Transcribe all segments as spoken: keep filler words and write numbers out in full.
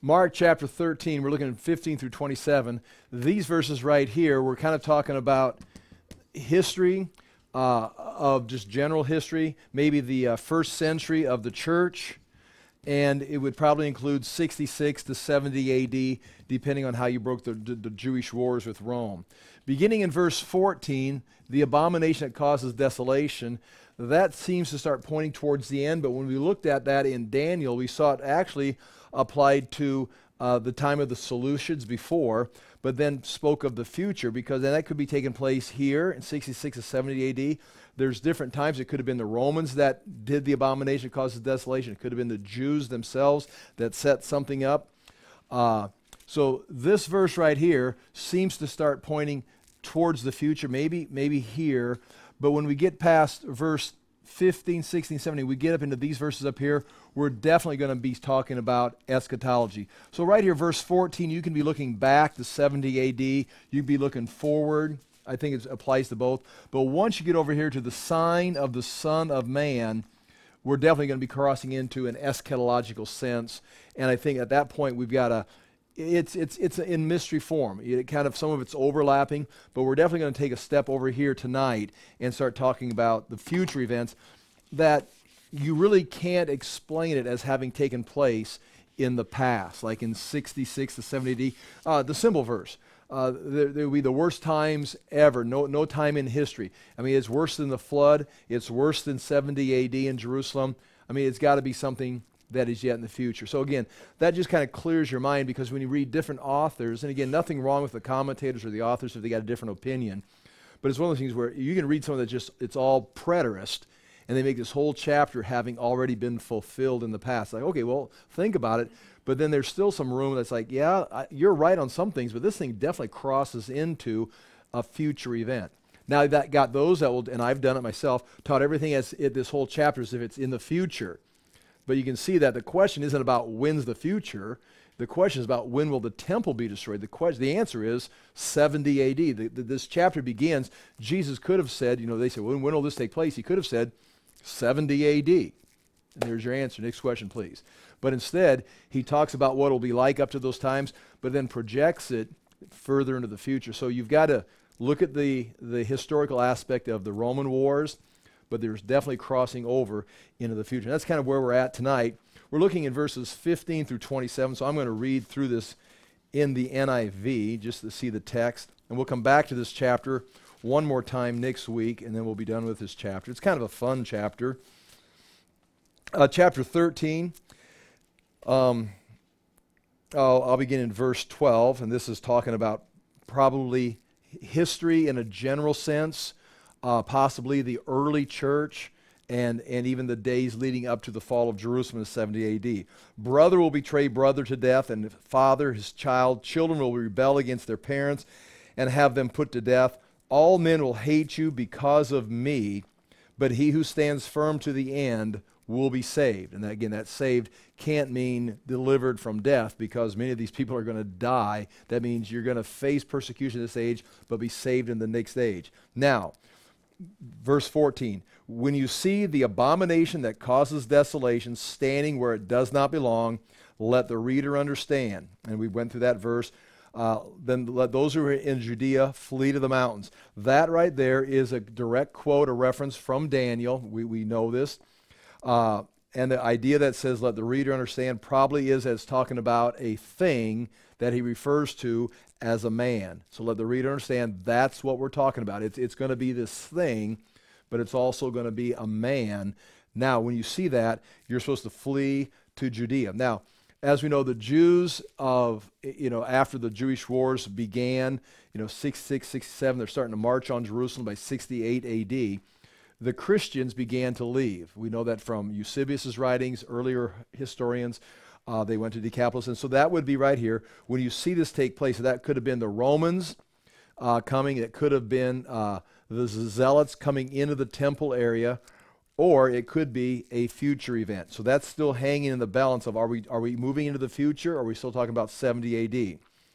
Mark chapter thirteen, we're looking at fifteen through twenty-seven. These verses right here, we're kind of talking about history, uh, of just general history, maybe the uh, first century of the church, and it would probably include sixty-six to seventy A D, depending on how you broke the, the, the Jewish wars with Rome. Beginning in verse fourteen, the abomination that causes desolation, that seems to start pointing towards the end, but when we looked at that in Daniel, we saw it actually applied to uh, the time of the Seleucids before, but then spoke of the future, because then that could be taking place here in sixty-six to seventy A D. There's different times. It could have been the Romans that did the abomination that causes desolation. It could have been the Jews themselves that set something up. Uh, so this verse right here seems to start pointing towards the future, maybe, maybe here. But when we get past verse fifteen, sixteen, seventeen, we get up into these verses up here, we're definitely going to be talking about eschatology. So right here, verse fourteen, you can be looking back to seventy A D. You can be looking forward. I think it applies to both. But once you get over here to the sign of the Son of Man, we're definitely going to be crossing into an eschatological sense. And I think at that point, we've got a It's it's it's in mystery form. It kind of some of it's overlapping, but we're definitely going to take a step over here tonight and start talking about the future events that you really can't explain it as having taken place in the past, like in sixty-six to seventy A D. Uh, the symbol verse. Uh, there, there will be the worst times ever. No no time in history. I mean, it's worse than the flood. It's worse than seventy A D in Jerusalem. I mean, it's got to be something that is yet in the future. So again, that just kind of clears your mind, because when you read different authors, and again, nothing wrong with the commentators or the authors if they got a different opinion, but it's one of those things where you can read something that just, it's all preterist, and they make this whole chapter having already been fulfilled in the past. Like, okay, well, think about it, but then there's still some room that's like, yeah, I, you're right on some things, but this thing definitely crosses into a future event. Now that got those that will, and I've done it myself, taught everything as it, this whole chapter as if it's in the future. But you can see that the question isn't about when's the future. The question is about when will the temple be destroyed. The question, the answer is seventy A D. The, the, this chapter begins, Jesus could have said, you know, they said, when, when will this take place? He could have said seventy A D. And there's your answer. Next question, please. But instead, he talks about what it'll be like up to those times, but then projects it further into the future. So you've got to look at the, the historical aspect of the Roman wars, but there's definitely crossing over into the future. And that's kind of where we're at tonight. We're looking at verses fifteen through twenty-seven, so I'm going to read through this in the N I V just to see the text. And we'll come back to this chapter one more time next week, and then we'll be done with this chapter. It's kind of a fun chapter. Uh, chapter thirteen, um, I'll, I'll begin in verse twelve, and this is talking about probably history in a general sense, Uh, possibly the early church, and, and even the days leading up to the fall of Jerusalem in seventy A D. Brother will betray brother to death, and father his child. Children will rebel against their parents and have them put to death. All men will hate you because of me, but he who stands firm to the end will be saved. And that, again, that saved can't mean delivered from death, because many of these people are going to die. That means you're going to face persecution in this age, but be saved in the next age. Now, verse fourteen, when you see the abomination that causes desolation standing where it does not belong, let the reader understand. And we went through that verse. Uh, then let those who are in Judea flee to the mountains. That right there is a direct quote, a reference from Daniel. We, we know this. Uh, and the idea that says let the reader understand probably is as talking about a thing that he refers to as a man. So let the reader understand that's what we're talking about. It's, it's going to be this thing, but it's also going to be a man. Now, when you see that, you're supposed to flee to Judea. Now, as we know, the Jews of, you know, after the Jewish wars began, you know, sixty-six, sixty-seven, they're starting to march on Jerusalem by sixty-eight A D. The Christians began to leave. We know that from Eusebius's writings, earlier historians. Uh, they went to Decapolis, and so that would be right here. When you see this take place, that could have been the Romans uh, coming. It could have been uh, the Zealots coming into the temple area, or it could be a future event. So that's still hanging in the balance of, are we are we moving into the future, or are we still talking about seventy A D?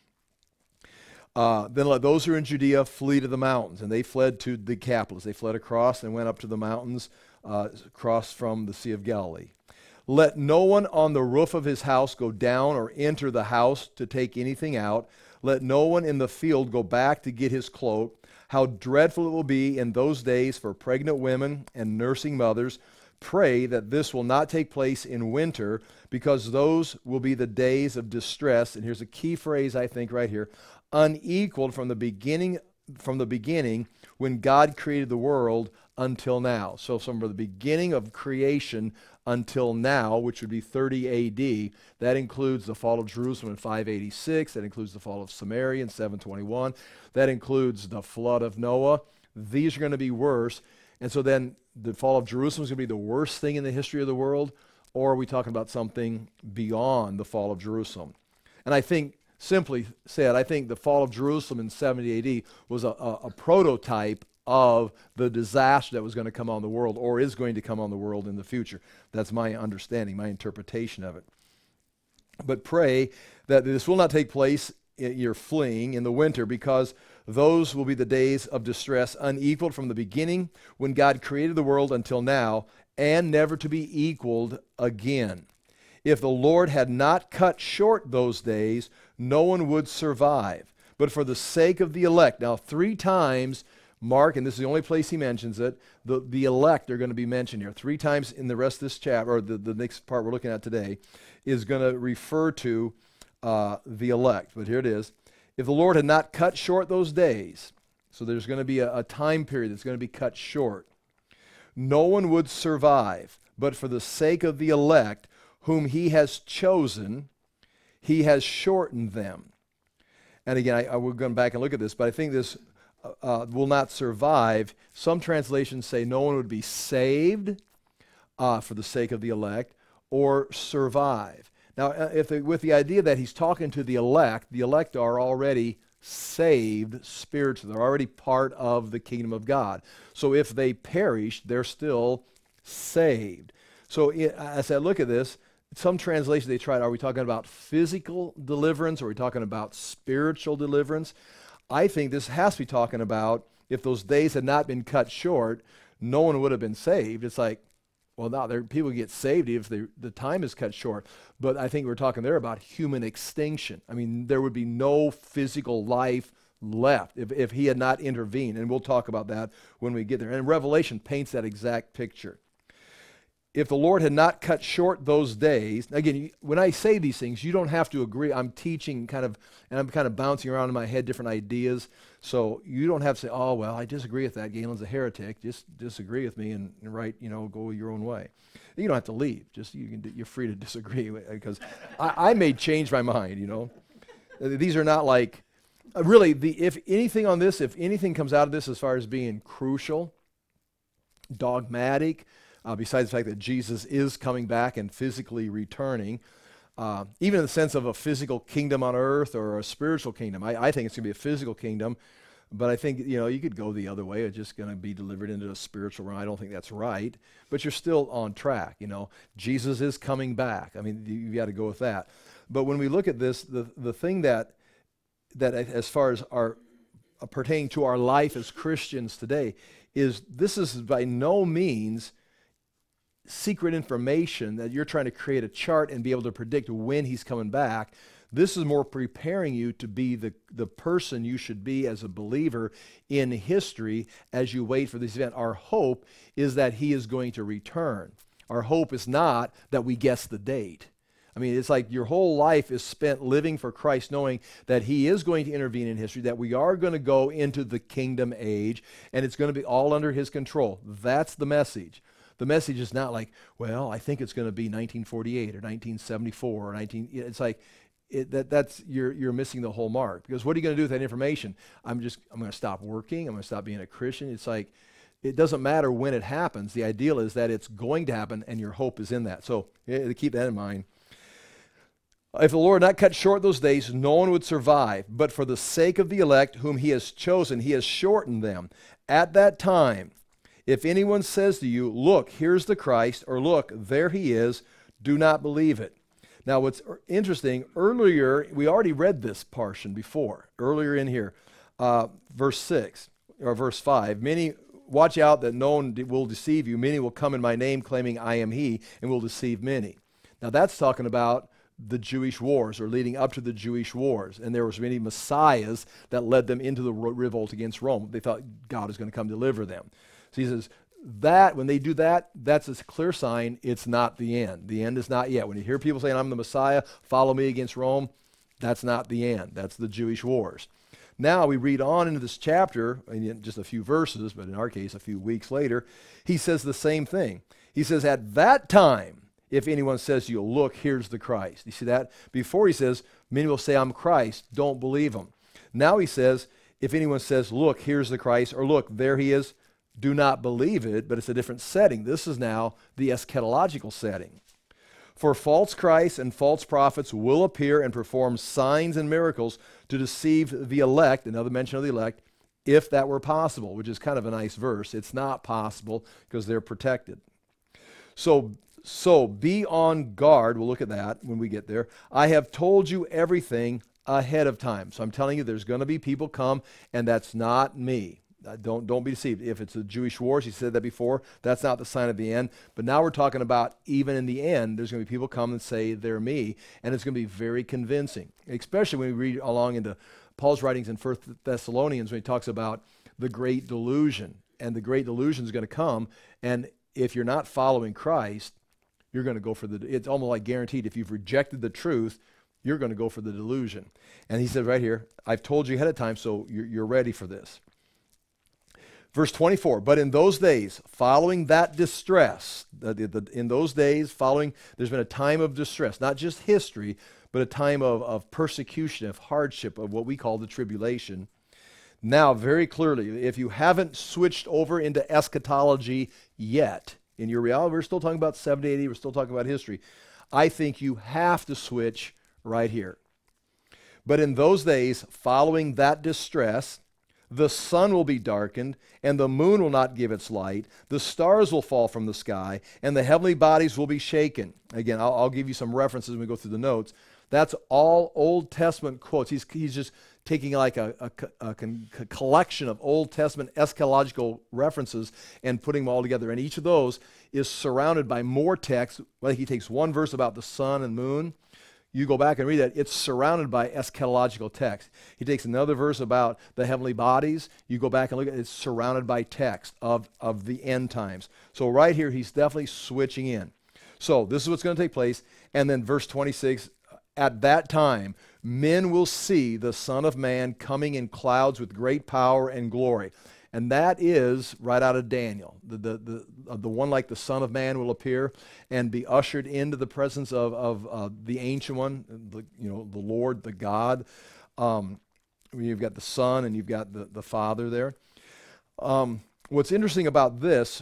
Uh, then let those who are in Judea flee to the mountains, and they fled to Decapolis. They fled across and went up to the mountains, uh, across from the Sea of Galilee. Let no one on the roof of his house go down or enter the house to take anything out. Let no one in the field go back to get his cloak. How dreadful it will be in those days for pregnant women and nursing mothers. Pray that this will not take place in winter, because those will be the days of distress. And here's a key phrase, I think, right here. Unequaled from the beginning, from the beginning when God created the world until now. So from the beginning of creation until now, which would be thirty A D, that includes the fall of Jerusalem in five eighty-six, that includes the fall of Samaria in seven twenty-one, that includes the flood of Noah. These are going to be worse. And so then the fall of Jerusalem is going to be the worst thing in the history of the world, or are we talking about something beyond the fall of Jerusalem? And I think, simply said, I think the fall of Jerusalem in seventy A D was a, a, a prototype of the disaster that was going to come on the world, or is going to come on the world in the future. That's my understanding, my interpretation of it. But pray that this will not take place, you're fleeing, in the winter, because those will be the days of distress, unequaled from the beginning when God created the world until now, and never to be equaled again. If the Lord had not cut short those days, no one would survive. But for the sake of the elect, now three times Mark, and this is the only place he mentions it, the, the elect are going to be mentioned here. Three times in the rest of this chapter, or the, the next part we're looking at today, is going to refer to uh, the elect. But here it is. If the Lord had not cut short those days, so there's going to be a, a time period that's going to be cut short, no one would survive. But for the sake of the elect, whom he has chosen, he has shortened them. And again, I, I will go back and look at this, but I think this uh, will not survive. Some translations say no one would be saved uh, for the sake of the elect, or survive. Now, if they, with the idea that he's talking to the elect, the elect are already saved spiritually. They're already part of the kingdom of God. So if they perish, they're still saved. So it, as I look at this, some translations they tried, are we talking about physical deliverance, or are we talking about spiritual deliverance? I think this has to be talking about, if those days had not been cut short, no one would have been saved. It's like, well, now there, people get saved if they, the time is cut short. But I think we're talking there about human extinction. I mean, there would be no physical life left if, if he had not intervened. And we'll talk about that when we get there. And Revelation paints that exact picture. If the Lord had not cut short those days, again, when I say these things, you don't have to agree. I'm teaching kind of, and I'm kind of bouncing around in my head different ideas. So you don't have to say, oh, well, I disagree with that. Galen's a heretic. Just disagree with me and, and write, you know, go your own way. You don't have to leave. Just you can, you're free to disagree, because I, I may change my mind, you know. These are not like, uh, really, the if anything on this, if anything comes out of this as far as being crucial, dogmatic, Uh, besides the fact that Jesus is coming back and physically returning, uh, even in the sense of a physical kingdom on earth or a spiritual kingdom. I, I think it's going to be a physical kingdom, but I think, you know, you could go the other way. It's just going to be delivered into a spiritual realm. I don't think that's right, but you're still on track, you know. Jesus is coming back. I mean, you, you got to go with that. But when we look at this, the, the thing that, that as far as our uh, pertaining to our life as Christians today is, this is by no means secret information that you're trying to create a chart and be able to predict when he's coming back. This is more preparing you to be the, the person you should be as a believer in history as you wait for this event. Our hope is that he is going to return. Our hope is not that we guess the date. I mean, it's like your whole life is spent living for Christ, knowing that he is going to intervene in history, that we are going to go into the kingdom age, and it's going to be all under his control. That's the message. The message is not like, well, I think it's going to be nineteen forty-eight or nineteen seventy-four or nineteen. It's like it, that. That's you're you're missing the whole mark, because what are you going to do with that information? I'm just I'm going to stop working. I'm going to stop being a Christian. It's like it doesn't matter when it happens. The ideal is that it's going to happen, and your hope is in that. So yeah, keep that in mind. If the Lord had not cut short those days, no one would survive. But for the sake of the elect, whom he has chosen, he has shortened them. At that time, if anyone says to you, look, here's the Christ, or look, there he is, do not believe it. Now, what's interesting, earlier, we already read this portion before, earlier in here, uh, verse six, or verse five. Many watch out that no one de- will deceive you. Many will come in my name claiming I am he and will deceive many. Now that's talking about the Jewish wars, or leading up to the Jewish wars. And there was many messiahs that led them into the re- revolt against Rome. They thought God was going to come deliver them. So he says that when they do that, that's a clear sign it's not the end. The end is not yet. When you hear people saying, I'm the Messiah, follow me against Rome, that's not the end. That's the Jewish wars. Now we read on into this chapter, in just a few verses, but in our case, a few weeks later, he says the same thing. He says, at that time, if anyone says to you, look, here's the Christ. You see that? Before he says, many will say, I'm Christ. Don't believe him. Now he says, if anyone says, look, here's the Christ, or look, there he is, do not believe it, but it's a different setting. This is now the eschatological setting. For false Christs and false prophets will appear and perform signs and miracles to deceive the elect, another mention of the elect, if that were possible, which is kind of a nice verse. It's not possible because they're protected. So, so be on guard. We'll look at that when we get there. I have told you everything ahead of time. So I'm telling you there's going to be people come, and that's not me. Uh, don't, don't be deceived. If it's the Jewish wars, he said that before, that's not the sign of the end. But now we're talking about even in the end, there's going to be people come and say they're me, and it's going to be very convincing, especially when we read along into Paul's writings in First Thessalonians when he talks about the great delusion. And the great delusion is going to come, and if you're not following Christ, you're going to go for the, it's almost like guaranteed. If you've rejected the truth, you're going to go for the delusion. And he said right here, I've told you ahead of time, so you're, you're ready for this. Verse twenty-four, but in those days, following that distress, the, the, the, in those days, following, there's been a time of distress, not just history, but a time of, of persecution, of hardship, of what we call the tribulation. Now, very clearly, if you haven't switched over into eschatology yet, in your reality, we're still talking about seventy, eighty, we're still talking about history. I think you have to switch right here. But in those days, following that distress, the sun will be darkened, and the moon will not give its light. The stars will fall from the sky, and the heavenly bodies will be shaken. Again, I'll, I'll give you some references when we go through the notes. That's all Old Testament quotes. He's, he's just taking like a, a, a, a collection of Old Testament eschatological references and putting them all together. And each of those is surrounded by more text. Like he takes one verse about the sun and moon. You go back and read that, it's surrounded by eschatological text. He takes another verse about the heavenly bodies. You go back and look at it, it's surrounded by text of, of the end times. So right here, he's definitely switching in. So this is what's going to take place. And then verse twenty-six, at that time, men will see the Son of Man coming in clouds with great power and glory. And that is right out of Daniel. The, the, the, uh, the one like the Son of Man will appear and be ushered into the presence of, of uh, the Ancient One, the, you know, the Lord, the God. Um, you've got the Son and you've got the, the Father there. Um, what's interesting about this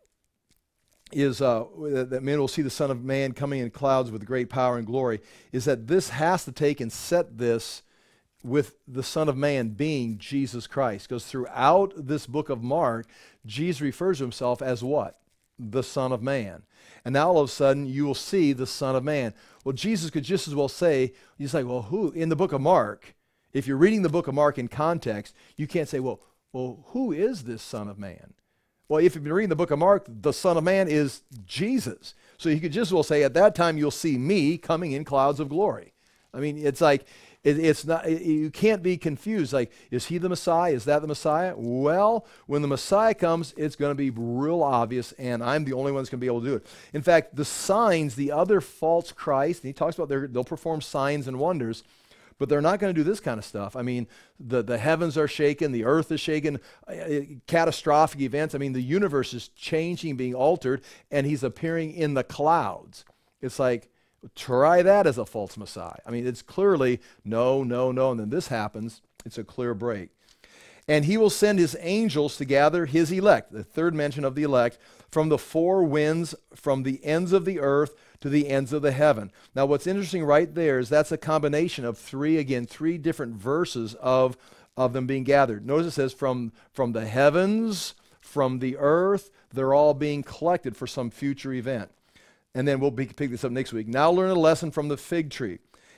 is uh, that men will see the Son of Man coming in clouds with great power and glory, is that this has to take and set this with the Son of Man being Jesus Christ. Because throughout this book of Mark, Jesus refers to himself as what? The Son of Man. And now all of a sudden, you will see the Son of Man. Well, Jesus could just as well say, you say, well, who? In the book of Mark, if you're reading the book of Mark in context, you can't say, well, well, who is this Son of Man? Well, if you've been reading the book of Mark, the Son of Man is Jesus. So you could just as well say, at that time, you'll see me coming in clouds of glory. I mean, it's like, It, it's not, it, you can't be confused. Like, is he the Messiah? Is that the Messiah? Well, when the Messiah comes, it's going to be real obvious, and I'm the only one that's going to be able to do it. In fact, the signs, the other false Christ, and he talks about they'll perform signs and wonders, but they're not going to do this kind of stuff. I mean, the, the heavens are shaken, the earth is shaken, uh, catastrophic events. I mean, the universe is changing, being altered, and he's appearing in the clouds. It's like, try that as a false Messiah. I mean, it's clearly no, no, no, and then this happens. It's a clear break. And he will send his angels to gather his elect, the third mention of the elect, from the four winds, from the ends of the earth to the ends of the heaven. Now, what's interesting right there is that's a combination of three, again, three different verses of, of them being gathered. Notice it says from, from the heavens, from the earth, they're all being collected for some future event. And then we'll be, pick this up next week. Now learn a lesson from the fig tree.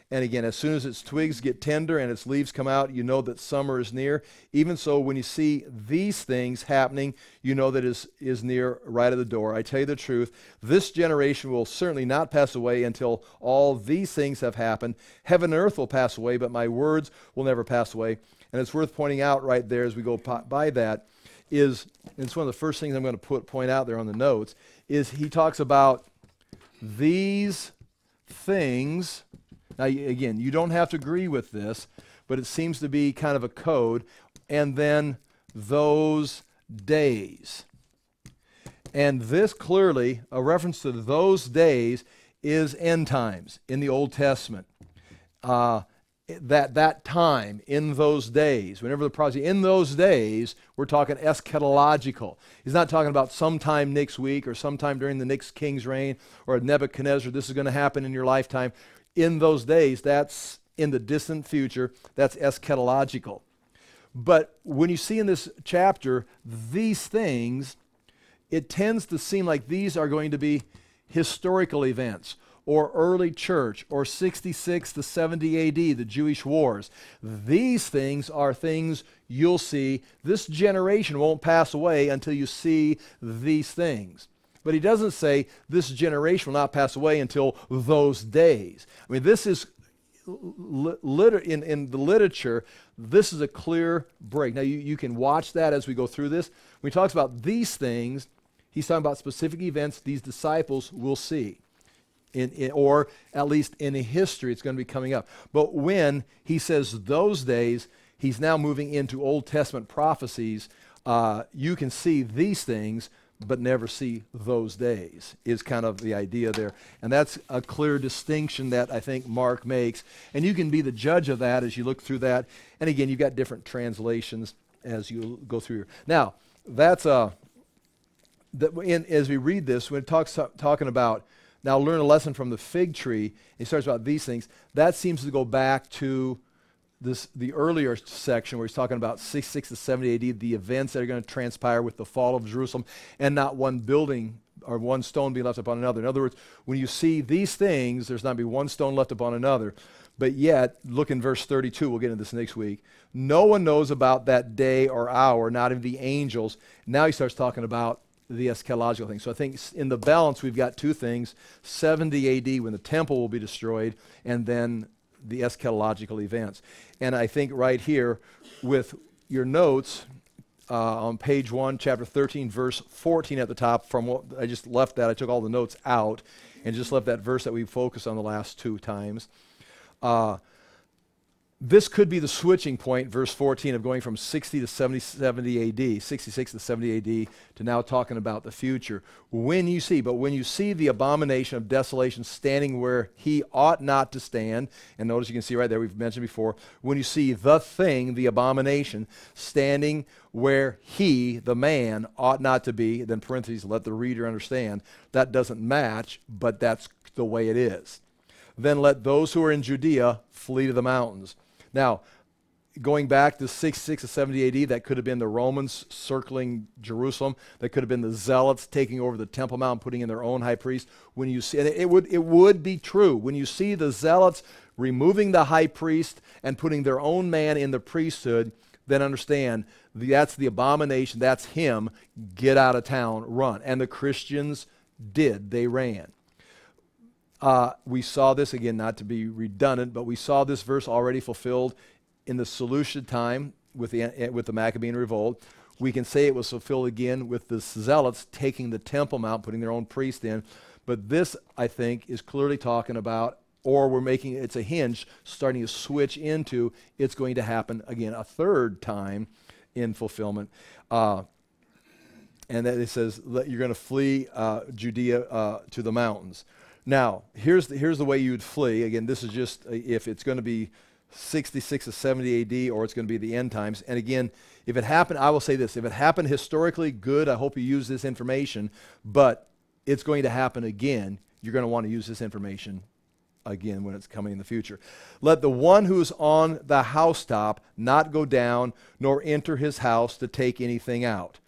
And again, as soon as its twigs get tender and its leaves come out, you know that summer is near. Even so, when you see these things happening, you know that it is, is near, right at the door. I tell you the truth, this generation will certainly not pass away until all these things have happened. Heaven and earth will pass away, but my words will never pass away. And it's worth pointing out right there as we go by that is, and it's one of the first things I'm going to put point out there on the notes, is he talks about these things. Now, again, you don't have to agree with this, but it seems to be kind of a code. And then those days. And this clearly, a reference to those days, is end times in the Old Testament. Uh, that that time, in those days, whenever the prophecy, in those days, we're talking eschatological. He's not talking about sometime next week or sometime during the next king's reign or Nebuchadnezzar, this is going to happen in your lifetime. In those days, that's in the distant future, that's eschatological. But when you see in this chapter these things, it tends to seem like these are going to be historical events, or early church, or sixty-six to seventy A D, the Jewish wars. These things are things you'll see. This generation won't pass away until you see these things. But he doesn't say this generation will not pass away until those days. I mean, this is, liter- in, in the literature, this is a clear break. Now, you, you can watch that as we go through this. When he talks about these things, he's talking about specific events these disciples will see. In, in, or at least in history, it's going to be coming up. But when he says those days, he's now moving into Old Testament prophecies. Uh, you can see these things, but never see those days, is kind of the idea there. And that's a clear distinction that I think Mark makes. And you can be the judge of that as you look through that. And again, you've got different translations as you go through here. Now, that's a, that in, as we read this, when it talks talking about, now learn a lesson from the fig tree, he starts about these things, that seems to go back to this the earlier section where he's talking about sixty-six to seventy A D, the events that are going to transpire with the fall of Jerusalem, and not one building or one stone being left upon another. In other words, when you see these things, there's not be one stone left upon another. But yet, look in verse thirty-two, we'll get into this next week. No one knows about that day or hour, not even the angels. Now he starts talking about the eschatological thing. So I think in the balance, we've got two things, seventy A D when the temple will be destroyed, and then the eschatological events. And I think right here with your notes uh, on page one, chapter thirteen, verse fourteen at the top, from what I just left that, I took all the notes out and just left that verse that we focused on the last two times. Uh, This could be the switching point, verse fourteen, of going from sixty to seventy, seventy A D, sixty-six to seventy A D, to now talking about the future. When you see, but when you see the abomination of desolation standing where he ought not to stand, and notice you can see right there, we've mentioned before, when you see the thing, the abomination, standing where he, the man, ought not to be, then parentheses, let the reader understand, that doesn't match, but that's the way it is. Then let those who are in Judea flee to the mountains. Now, going back to sixty-six to seventy A D, that could have been the Romans circling Jerusalem. That could have been the Zealots taking over the Temple Mount, putting in their own high priest. When you see, and it would it would be true when you see the Zealots removing the high priest and putting their own man in the priesthood. Then understand that's the abomination. That's him. Get out of town, run. And the Christians did. They ran. Uh, we saw this, again, not to be redundant, but we saw this verse already fulfilled in the Seleucid time with the, with the Maccabean revolt. We can say it was fulfilled again with the Zealots taking the Temple Mount, putting their own priest in. But this, I think, is clearly talking about, or we're making, it's a hinge, starting to switch into, it's going to happen again a third time in fulfillment. Uh, and that it says that you're going to flee uh, Judea uh, to the mountains. Now, here's the, here's the way you would flee. Again, this is just uh, if it's going to be sixty-six to seventy A D or it's going to be the end times. And again, if it happened, I will say this, if it happened historically, good, I hope you use this information, but it's going to happen again. You're going to want to use this information again when it's coming in the future. Let the one who is on the housetop not go down nor enter his house to take anything out.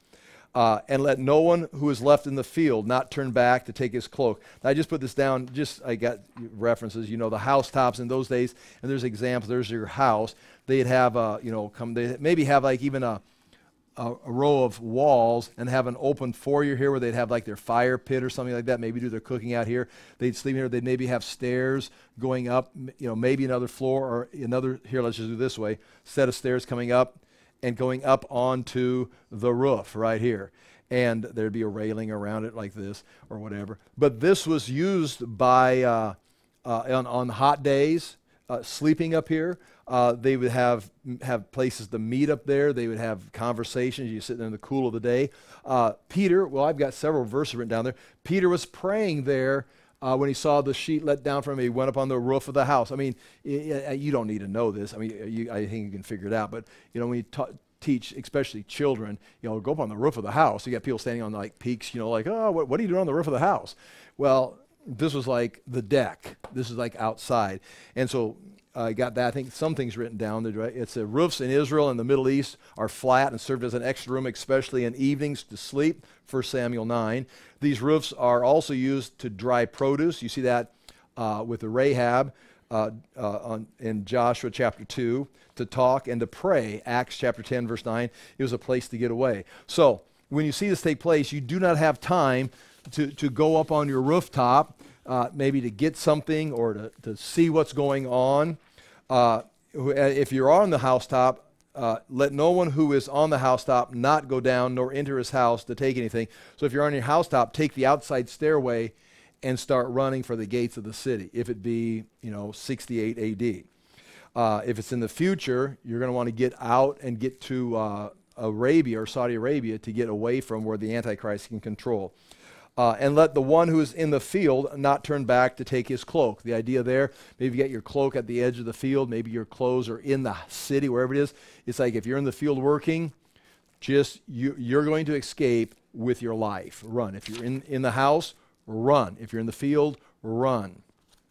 Uh, and let no one who is left in the field not turn back to take his cloak. Now, I just put this down, just I got references, you know, the housetops in those days, and there's examples, there's your house. They'd have, uh, you know, come, they maybe have like even a, a, a row of walls and have an open foyer here where they'd have like their fire pit or something like that, maybe do their cooking out here. They'd sleep here, they'd maybe have stairs going up, you know, maybe another floor or another, here, let's just do it this way, set of stairs coming up and going up onto the roof right here. And there'd be a railing around it like this or whatever. But this was used by, uh, uh, on, on hot days, uh, sleeping up here. Uh, they would have have places to meet up there. They would have conversations. You sit there in the cool of the day. Uh, Peter, well, I've got several verses written down there. Peter was praying there Uh, when he saw the sheet let down from him. He went up on the roof of the house. I mean, y- y- you don't need to know this. I mean, you, I think you can figure it out. But, you know, when you ta- teach, especially children, you know, go up on the roof of the house. You got people standing on, like, peaks, you know, like, oh, what, what are you doing on the roof of the house? Well, this was like the deck. This is like outside. And so I uh, got that. I think some things written down. There, right? It's the roofs in Israel and the Middle East are flat and served as an extra room, especially in evenings to sleep, First Samuel nine. These roofs are also used to dry produce. You see that uh, with the Rahab uh, uh, on, in Joshua chapter two, to talk and to pray, Acts chapter ten, verse nine. It was a place to get away. So when you see this take place, you do not have time to, to go up on your rooftop, uh, maybe to get something or to, to see what's going on. Uh, if you're on the housetop, Uh, let no one who is on the housetop not go down nor enter his house to take anything. So if you're on your housetop, take the outside stairway and start running for the gates of the city, if it be, you know, sixty-eight A D. Uh, if it's in the future, you're going to want to get out and get to uh, Arabia or Saudi Arabia to get away from where the Antichrist can control. Uh, and let the one who is in the field not turn back to take his cloak. The idea there, maybe you get your cloak at the edge of the field, maybe your clothes are in the city, wherever it is. It's like if you're in the field working, just you, you're going to escape with your life. Run. If you're in, in the house, run. If you're in the field, run.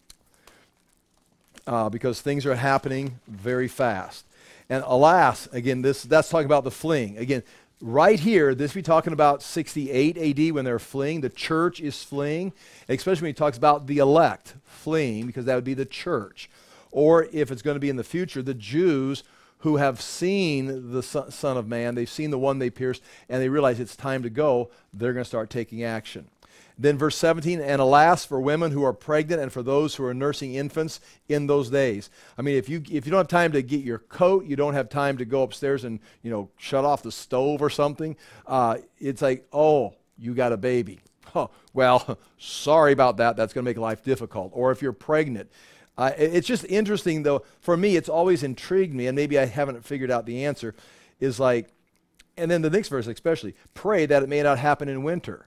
Uh, because things are happening very fast. And alas, again, this that's talking about the fleeing. Again, right here, this be talking about sixty-eight A D when they're fleeing. The church is fleeing, especially when he talks about the elect fleeing, because that would be the church. Or if it's going to be in the future, the Jews who have seen the Son of Man, they've seen the one they pierced, and they realize it's time to go, they're going to start taking action. Then verse seventeen, and alas for women who are pregnant and for those who are nursing infants in those days. I mean, if you if you don't have time to get your coat, you don't have time to go upstairs and, you know, shut off the stove or something, uh, it's like, oh, you got a baby. Oh, well, sorry about that. That's going to make life difficult. Or if you're pregnant. Uh, it, it's just interesting, though. For me, it's always intrigued me, and maybe I haven't figured out the answer, is like, and then the next verse especially, pray that it may not happen in winter.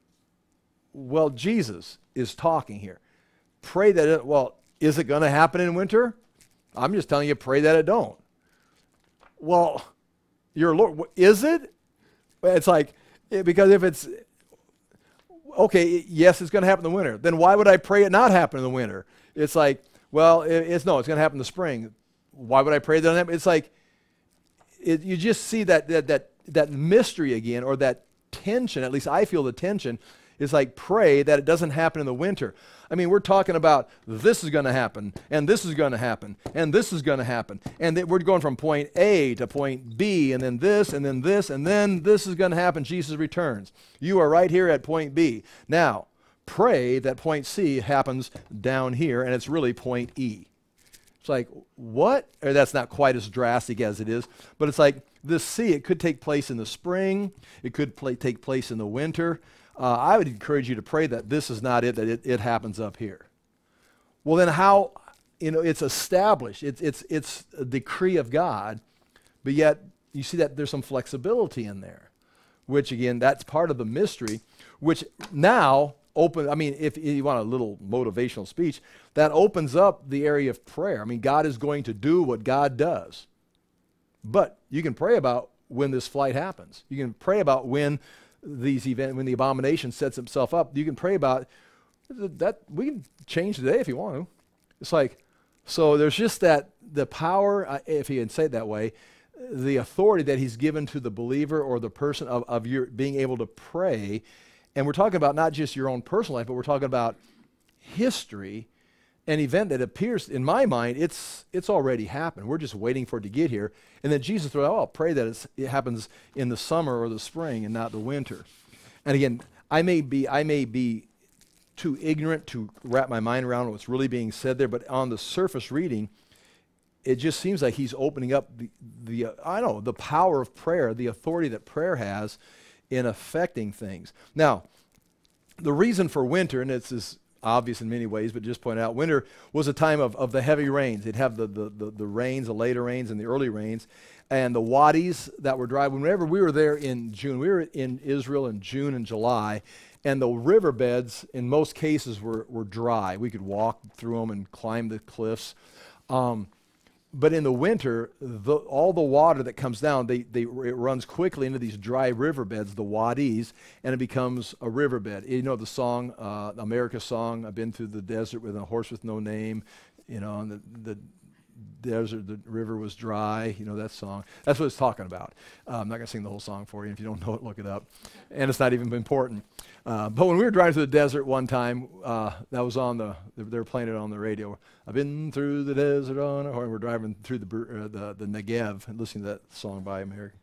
Well, Jesus is talking here. Pray that it, well, is it going to happen in winter? I'm just telling you, pray that it don't. Well, your Lord, is it? It's like, because if it's, okay, yes, it's going to happen in the winter. Then why would I pray it not happen in the winter? It's like, well, it, it's no, it's going to happen in the spring. Why would I pray that it happen? It's like, it, you just see that, that, that, that mystery again, or that tension, at least I feel the tension. It's like, pray that it doesn't happen in the winter. I mean, we're talking about this is going to happen, and this is going to happen, and this is going to happen. And th- we're going from point A to point B, and then this, and then this, and then this is going to happen. Jesus returns. You are right here at point B. Now, pray that point C happens down here, and it's really point E. It's like, what? Or that's not quite as drastic as it is, but it's like this C, it could take place in the spring. It could play, take place in the winter. Uh, I would encourage you to pray that this is not it, that it, it happens up here. Well, then how, you know, it's established. It's, it's, it's a decree of God, but yet you see that there's some flexibility in there, which again, that's part of the mystery, which now open, I mean, if you want a little motivational speech, that opens up the area of prayer. I mean, God is going to do what God does, but you can pray about when this flight happens. You can pray about when these event when the abomination sets himself up. You can pray about that. We can change today if you want to. It's like, so there's just that the power, uh, if you can say it that way, the authority that he's given to the believer or the person of, of your being able to pray. And we're talking about not just your own personal life, but we're talking about history, an event that appears, in my mind, it's it's already happened. We're just waiting for it to get here. And then Jesus thought, oh, I'll pray that it's, it happens in the summer or the spring and not the winter. And again, I may be I may be too ignorant to wrap my mind around what's really being said there, but on the surface reading, it just seems like he's opening up the, the uh, I don't know, the power of prayer, the authority that prayer has in affecting things. Now, the reason for winter, and it's is obvious in many ways, but just point out, winter was a time of, of the heavy rains. They'd have the, the, the, the rains, the later rains and the early rains, and the wadis that were dry. Whenever we were there in June, we were in Israel in June and July, and the riverbeds in most cases were, were dry. We could walk through them and climb the cliffs. Um, But in the winter, the, all the water that comes down, they, they, it runs quickly into these dry riverbeds, the wadis, and it becomes a riverbed. You know the song, uh, America's song, I've been through the desert with a horse with no name, you know, and the, the desert, the river was dry, you know that song. That's what it's talking about. Uh, I'm not going to sing the whole song for you. If you don't know it, look it up. And it's not even important. Uh, but when we were driving through the desert one time, uh, that was on the, they were playing it on the radio. I've been through the desert on a horse. We're driving through the, uh, the the Negev and listening to that song by America.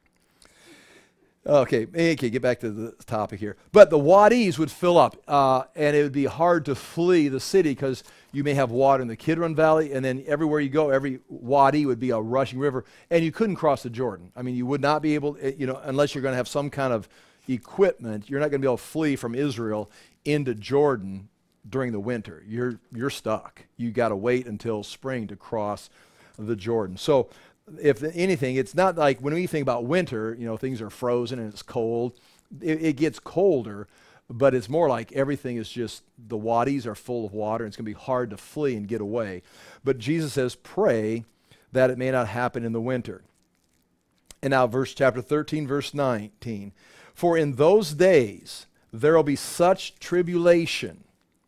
Okay, okay, get back to the topic here. But the wadis would fill up, uh, and it would be hard to flee the city because you may have water in the Kidron Valley, and then everywhere you go, every wadi would be a rushing river, and you couldn't cross the Jordan. I mean, you would not be able, you know, unless you're going to have some kind of equipment, you're not going to be able to flee from Israel into Jordan during the winter. You're you're stuck. You got to wait until spring to cross the Jordan. So if anything, it's not like when we think about winter, you know, things are frozen and it's cold. It, it gets colder, but it's more like everything is just, the wadis are full of water and it's going to be hard to flee and get away. But Jesus says, pray that it may not happen in the winter. And now verse chapter thirteen, verse nineteen. For in those days there will be such tribulation.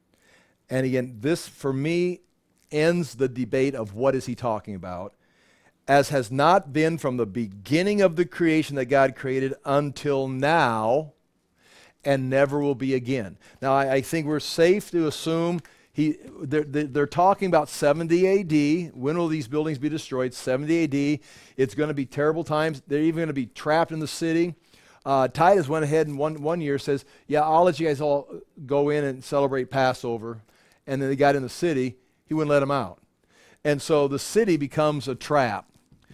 And again, this for me ends the debate of what is he talking about, as has not been from the beginning of the creation that God created until now, and never will be again. Now, I, I think we're safe to assume he they're, they're talking about seventy A D. When will these buildings be destroyed? seventy A D. It's going to be terrible times. They're even going to be trapped in the city. Uh, Titus went ahead and one, one year says, yeah, I'll let you guys all go in and celebrate Passover. And then they got in the city. He wouldn't let them out. And so the city becomes a trap.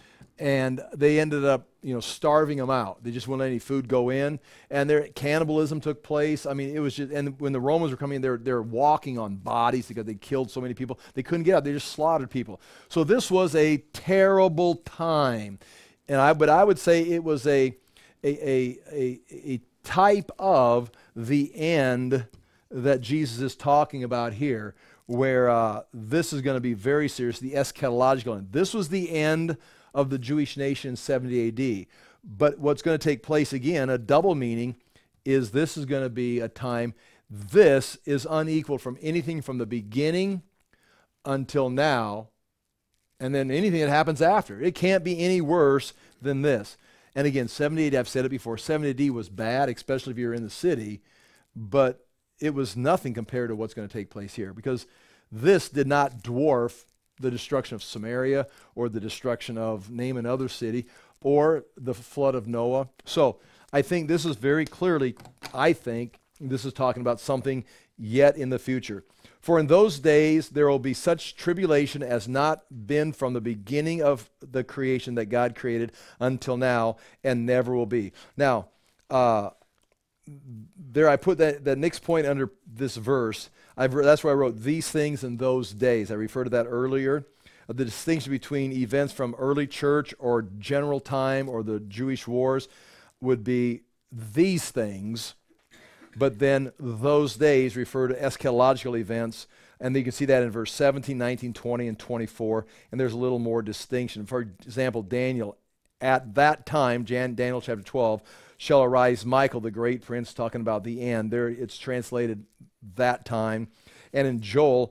And they ended up, you know, starving them out. They just wouldn't let any food go in. And their cannibalism took place. I mean, it was just, and when the Romans were coming in, they're, they're walking on bodies because they killed so many people. They couldn't get out. They just slaughtered people. So this was a terrible time. And I, but I would say it was a, a, a, a, a type of the end that Jesus is talking about here, where uh, this is going to be very serious, the eschatological end. This was the end of the Jewish nation in seventy A D. But what's going to take place again, a double meaning, is this is going to be a time, this is unequal from anything from the beginning until now, and then anything that happens after. It can't be any worse than this. And again, seventy A D, I've said it before, seventy A D was bad, especially if you're in the city, but it was nothing compared to what's going to take place here, because this did not dwarf the destruction of Samaria or the destruction of name another city or the flood of Noah. So I think this is very clearly, I think this is talking about something yet in the future. For in those days there will be such tribulation as not been from the beginning of the creation that God created until now, and never will be. Now, uh, there I put that, that next point under this verse. I've, that's where I wrote these things in those days. I referred to that earlier. Uh, the distinction between events from early church or general time or the Jewish wars would be these things, but then those days refer to eschatological events, and you can see that in verse seventeen, nineteen, twenty, and twenty-four, and there's a little more distinction. For example, Daniel, at that time, Jan, Daniel chapter twelve, shall arise Michael, the great prince, talking about the end. There it's translated that time. And in Joel,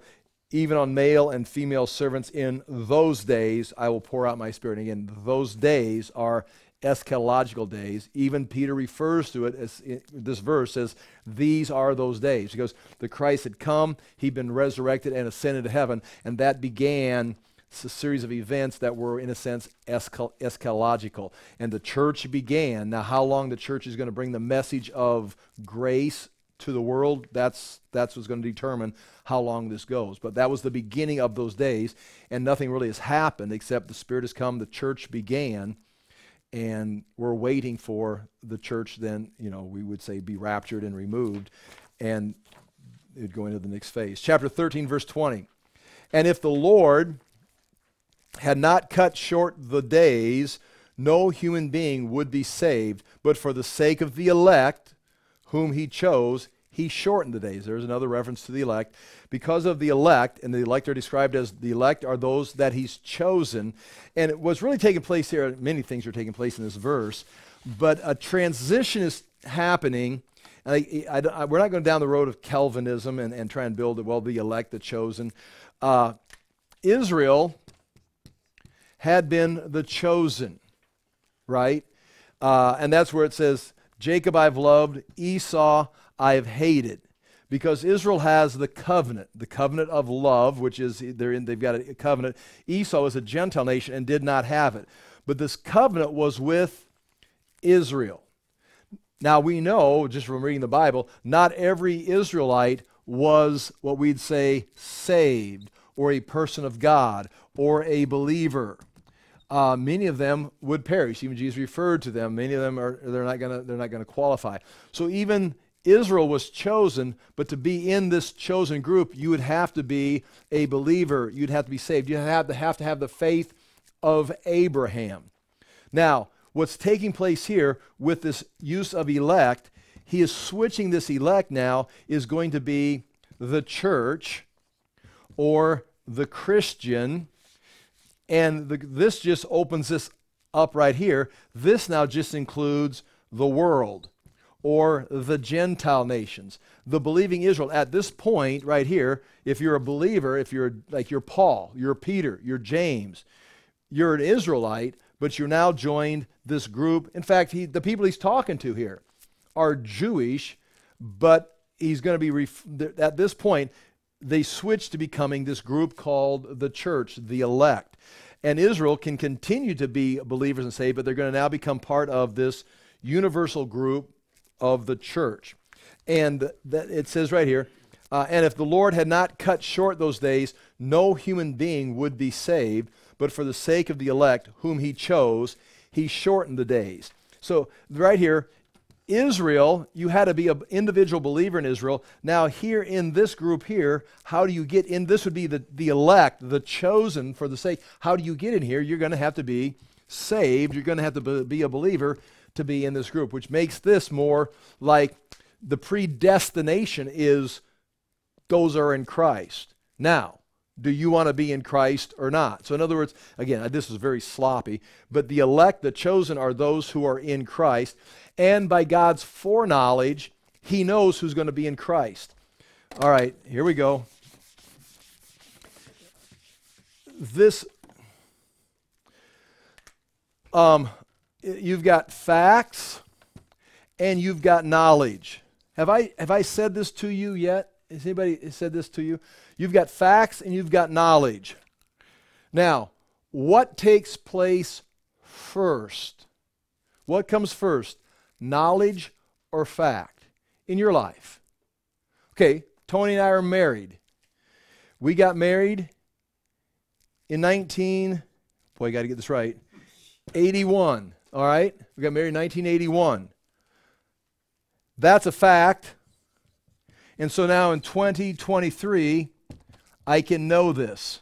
even on male and female servants in those days, I will pour out my spirit. And again, those days are eschatological days. Even Peter refers to it as this verse says, these are those days. Because the Christ had come, he'd been resurrected and ascended to heaven, and that began a series of events that were, in a sense, eschal- eschatological. And the church began. Now, how long the church is going to bring the message of grace to the world, that's that's what's going to determine how long this goes. But that was the beginning of those days, and nothing really has happened except the Spirit has come, the church began, and we're waiting for the church then, you know, we would say be raptured and removed, and it would go into the next phase. Chapter thirteen, verse twenty. And if the Lord had not cut short the days, no human being would be saved, but for the sake of the elect, whom he chose, he shortened the days. There's another reference to the elect. Because of the elect, and the elect are described as the elect are those that he's chosen. And what's really taking place here, many things are taking place in this verse, but a transition is happening. I, I, I, we're not going down the road of Calvinism and, and try and build it, well, the elect, the chosen. Uh, Israel had been the chosen, right? Uh, and that's where it says, Jacob I've loved, Esau I've hated. Because Israel has the covenant, the covenant of love, which is, they're in, they've got a covenant. Esau is a Gentile nation and did not have it. But this covenant was with Israel. Now we know, just from reading the Bible, not every Israelite was what we'd say saved, or a person of God, or a believer. Uh, many of them would perish. Even Jesus referred to them. Many of them are they're not gonna they're not gonna qualify. So even Israel was chosen, but to be in this chosen group, you would have to be a believer. You'd have to be saved. You have to have to have the faith of Abraham. Now, what's taking place here with this use of elect, he is switching this elect now is going to be the church or the Christian. And the, this just opens this up right here. This now just includes the world or the Gentile nations. The believing Israel, at this point right here, if you're a believer, if you're like you're Paul, you're Peter, you're James, you're an Israelite, but you're now joined this group. In fact, he, the people he's talking to here are Jewish, but he's going to be, ref- at this point, they switch to becoming this group called the church, the elect. And Israel can continue to be believers and saved, but they're going to now become part of this universal group of the church. And that it says right here, uh, and if the Lord had not cut short those days, no human being would be saved, but for the sake of the elect whom he chose, he shortened the days. So right here, Israel, you had to be an individual believer in Israel. Now here in this group here, how do you get in? This would be the, the elect, the chosen for the sake. How do you get in here? You're going to have to be saved. You're going to have to be a believer to be in this group, which makes this more like the predestination is those are in Christ. Now, do you want to be in Christ or not? So in other words, again, this is very sloppy, but the elect, the chosen are those who are in Christ. And by God's foreknowledge, he knows who's going to be in Christ. All right, here we go. This, um, you've got facts and you've got knowledge. Have I have I said this to you yet? Has anybody said this to you? You've got facts and you've got knowledge. Now, what takes place first? What comes first? Knowledge or fact in your life? Okay, Tony and I are married. We got married in nineteen, boy, I got to get this right, eighty-one, all right? We got married in nineteen eighty-one. That's a fact. And so now in twenty twenty-three, I can know this.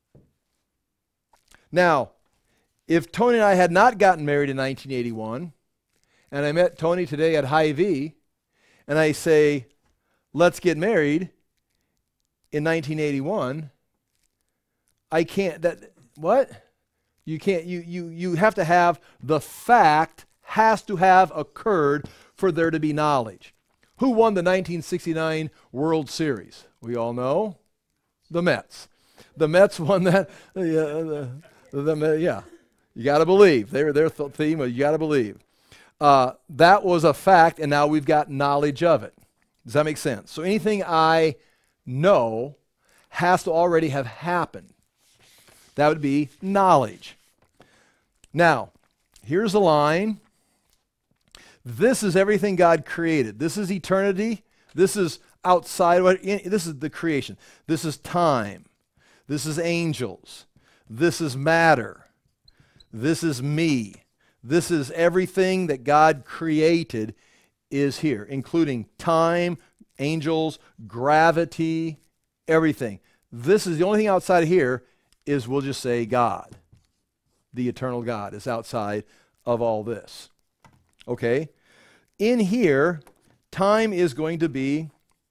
Now, if Tony and I had not gotten married in nineteen eighty-one, and I met Tony today at Hy-Vee, and I say, let's get married in nineteen eighty-one, I can't, that, what? You can't, you, you, you have to have, the fact has to have occurred for there to be knowledge. Who won the nineteen sixty-nine World Series? We all know. The Mets. The Mets won that. Uh, the, the, the, yeah, you got to believe. Their their th- theme was you got to believe. Uh, that was a fact, and now we've got knowledge of it. Does that make sense? So anything I know has to already have happened. That would be knowledge. Now, here's a line. This is everything God created. This is eternity. This is outside. This is the creation. This is time. This is angels. This is matter. This is me. This is everything that God created is here, including time, angels, gravity, everything. This is the only thing outside of here is, we'll just say, God. The eternal God is outside of all this. Okay? In here, time is going to be,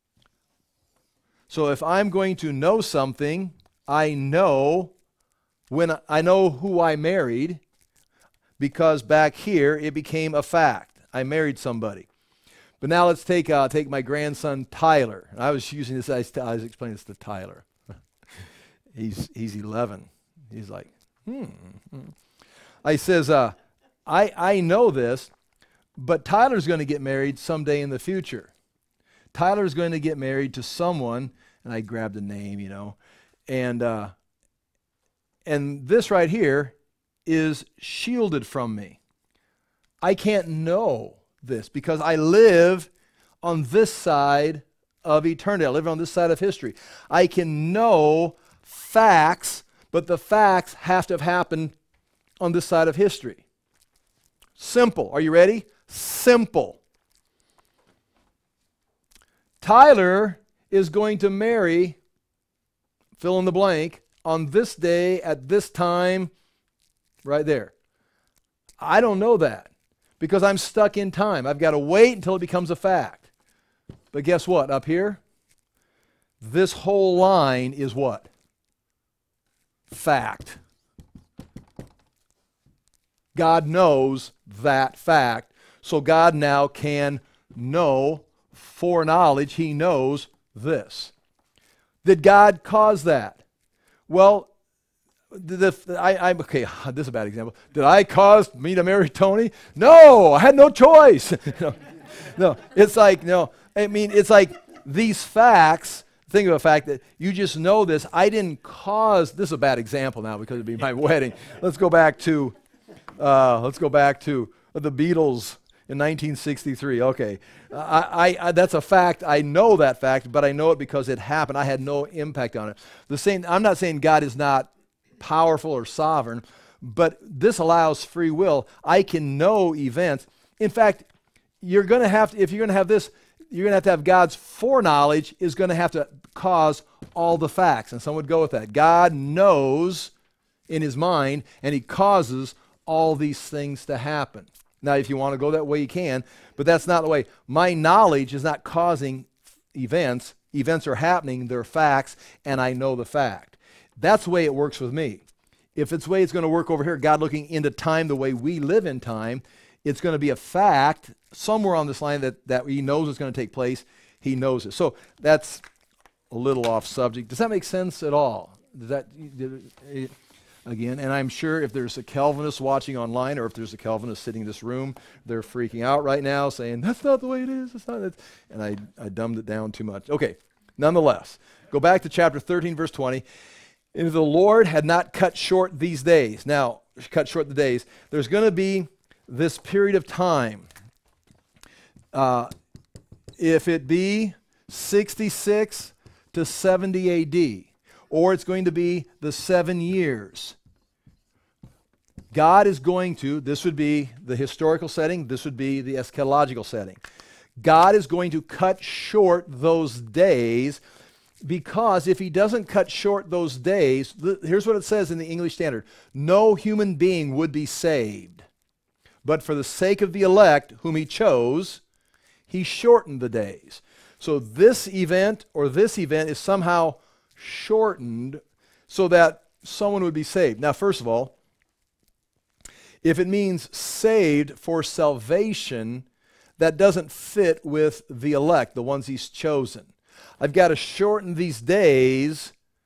so if I'm going to know something, I know when I, I know who I married, because back here it became a fact. I married somebody. But now let's take uh, take my grandson Tyler. And I was using this, I was, I was explaining this to Tyler. he's he's eleven. He's like, hmm. I says, uh, I I know this, but Tyler's going to get married someday in the future. Tyler's going to get married to someone, and I grabbed a name, you know, and uh, and this right here is shielded from me. I can't know this because I live on this side of eternity. I live on this side of history. I can know facts, but the facts have to have happened on this side of history. Simple. Are you ready? Simple. Tyler is going to marry, fill in the blank, on this day at this time, right there. I don't know that because I'm stuck in time. I've got to wait until it becomes a fact. But guess what? Up here, this whole line is what? Fact. God knows that fact. So God now can know, foreknowledge, he knows this. Did God cause that? Well, the, I, I'm okay. This is a bad example. Did I cause me to marry Tony? No, I had no choice. no, no, it's like no. I mean, it's like these facts. Think of a fact that you just know this. I didn't cause. This is a bad example now because it'd be my wedding. Let's go back to. Uh, let's go back to the Beatles in nineteen sixty-three. Okay, I, I, I that's a fact. I know that fact, but I know it because it happened. I had no impact on it. The same. I'm not saying God is not powerful or sovereign, but this allows free will. I can know events. In fact, you're going to have to, if you're going to have this, you're going to have to have God's foreknowledge is going to have to cause all the facts. And some would go with that. God knows in his mind, and he causes all these things to happen. Now, if you want to go that way, you can, but that's not the way. My knowledge is not causing events. Events are happening, they're facts, and I know the fact. That's the way it works with me. If it's the way it's going to work over here, God looking into time the way we live in time, it's going to be a fact somewhere on this line that, that he knows is going to take place. He knows it. So that's a little off subject. Does that make sense at all? Does that, did it, again, and I'm sure if there's a Calvinist watching online or if there's a Calvinist sitting in this room, they're freaking out right now saying, that's not the way it is. That's not it. And I, I dumbed it down too much. Okay, nonetheless, go back to chapter thirteen, verse twenty. And if the Lord had not cut short these days, now, cut short the days, there's going to be this period of time. Uh, if it be sixty-six to seventy A D, or it's going to be the seven years, God is going to, this would be the historical setting, this would be the eschatological setting. God is going to cut short those days. Because if he doesn't cut short those days, th- here's what it says in the English Standard. No human being would be saved. But for the sake of the elect whom he chose, he shortened the days. So this event or this event is somehow shortened so that someone would be saved. Now, first of all, if it means saved for salvation, that doesn't fit with the elect, the ones he's chosen. I've got to shorten these days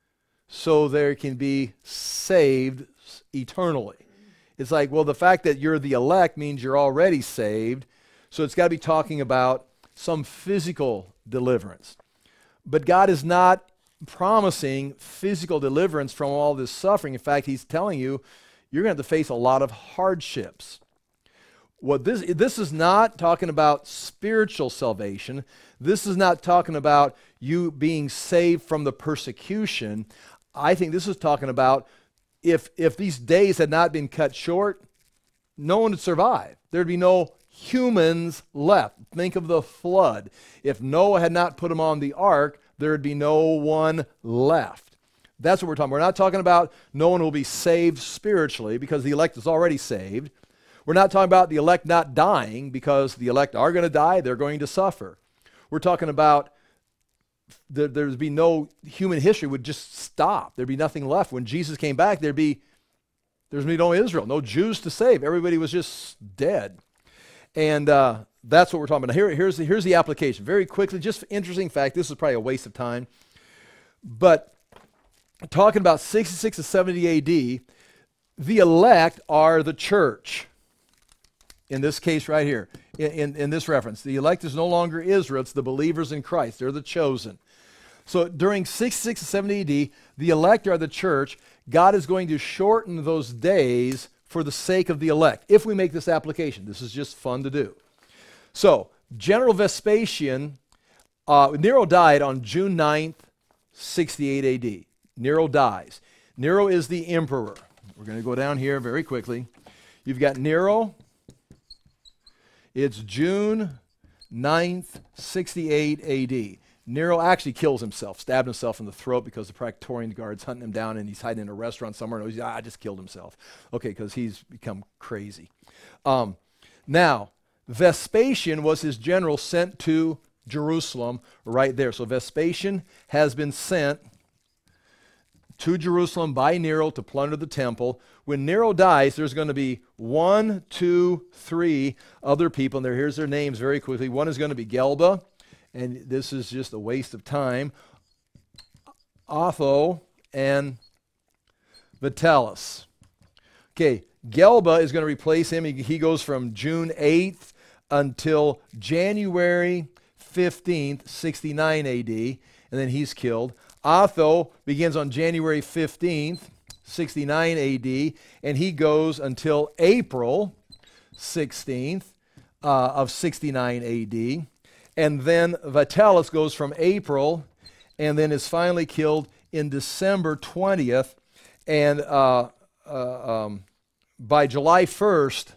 so they can be saved eternally. It's like, well, the fact that you're the elect means you're already saved, so it's got to be talking about some physical deliverance. But God is not promising physical deliverance from all this suffering. In fact, he's telling you, you're going to have to face a lot of hardships. What this, this is not talking about spiritual salvation. This is not talking about you being saved from the persecution. I think this is talking about if, if these days had not been cut short, no one would survive. There'd be no humans left. Think of the flood. If Noah had not put them on the ark, there'd be no one left. That's what we're talking about. We're not talking about no one will be saved spiritually because the elect is already saved. We're not talking about the elect not dying because the elect are going to die, they're going to suffer. We're talking about th- there'd be no human history would just stop. There'd be nothing left. When Jesus came back, there'd be there'd be no Israel, no Jews to save. Everybody was just dead. And uh, that's what we're talking about. Now, here, here's, the, here's the application. Very quickly, just interesting fact. This is probably a waste of time. But talking about sixty-six to seventy A D, the elect are the church. In this case right here, in, in, in this reference, the elect is no longer Israel, it's the believers in Christ. They're the chosen. So during sixty-six to seventy A D, the elect are the church. God is going to shorten those days for the sake of the elect, if we make this application. This is just fun to do. So, General Vespasian, uh, Nero died on June ninth, sixty-eight A D. Nero dies. Nero is the emperor. We're going to go down here very quickly. You've got Nero. It's June ninth, sixty-eight A D. Nero actually kills himself, stabbed himself in the throat because the Praetorian Guard's hunting him down and he's hiding in a restaurant somewhere and he's, ah, I just killed himself. Okay, because he's become crazy. Um, now, Vespasian was his general sent to Jerusalem right there. So Vespasian has been sent to Jerusalem by Nero to plunder the temple. When Nero dies, there's going to be one, two, three other people, and there, here's their names very quickly. One is going to be Galba, and this is just a waste of time. Otho and Vitalis. Okay, Galba is going to replace him. He, he goes from June eighth until January fifteenth, sixty-nine A D, and then he's killed. Otho begins on January fifteenth, sixty-nine A D, and he goes until April sixteenth uh, of sixty-nine A D. And then Vitalis goes from April and then is finally killed in December twentieth. And uh, uh, um, by July first,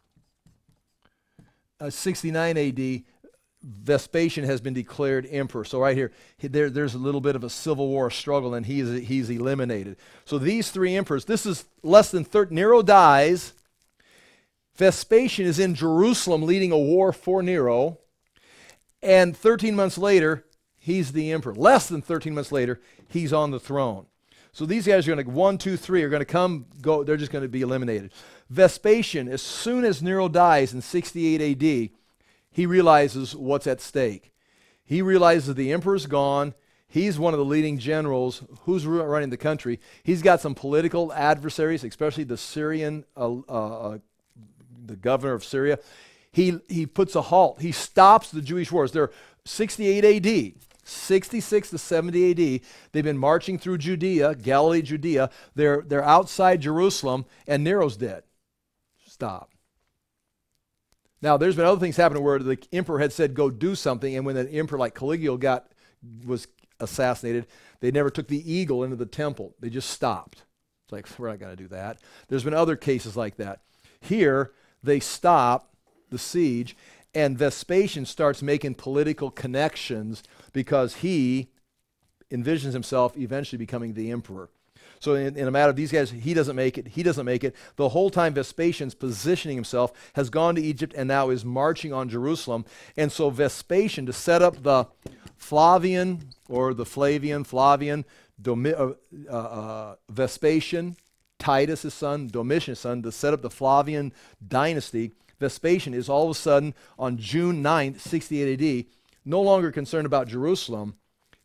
uh, sixty-nine A D, Vespasian has been declared emperor. So right here, there, there's a little bit of a civil war struggle, and he's he's eliminated. So these three emperors, this is less than thirty. Nero dies. Vespasian is in Jerusalem leading a war for Nero. And thirteen months later, he's the emperor. Less than thirteen months later, he's on the throne. So these guys are going to, one, two, three, are going to come, go, they're just going to be eliminated. Vespasian, as soon as Nero dies in sixty-eight A D, he realizes what's at stake. He realizes the emperor's gone. He's one of the leading generals. Who's running the country? He's got some political adversaries, especially the Syrian, uh, uh, the governor of Syria. He, he puts a halt. He stops the Jewish wars. They're sixty-eight A D, sixty-six to seventy A D. They've been marching through Judea, Galilee, Judea. They're, they're outside Jerusalem, and Nero's dead. Stop. Now, there's been other things happening where the emperor had said, go do something, and when the emperor like Caligula got, was assassinated, they never took the eagle into the temple. They just stopped. It's like, we're not going to do that. There's been other cases like that. Here, they stop the siege, and Vespasian starts making political connections because he envisions himself eventually becoming the emperor. So in, in a matter of these guys, he doesn't make it, he doesn't make it. The whole time Vespasian's positioning himself, has gone to Egypt and now is marching on Jerusalem. And so Vespasian, to set up the Flavian, or the Flavian, Flavian, Domi- uh, uh, uh, Vespasian, Titus, his son, Domitian, his son, to set up the Flavian dynasty, Vespasian is all of a sudden on June ninth, sixty-eight A D, no longer concerned about Jerusalem.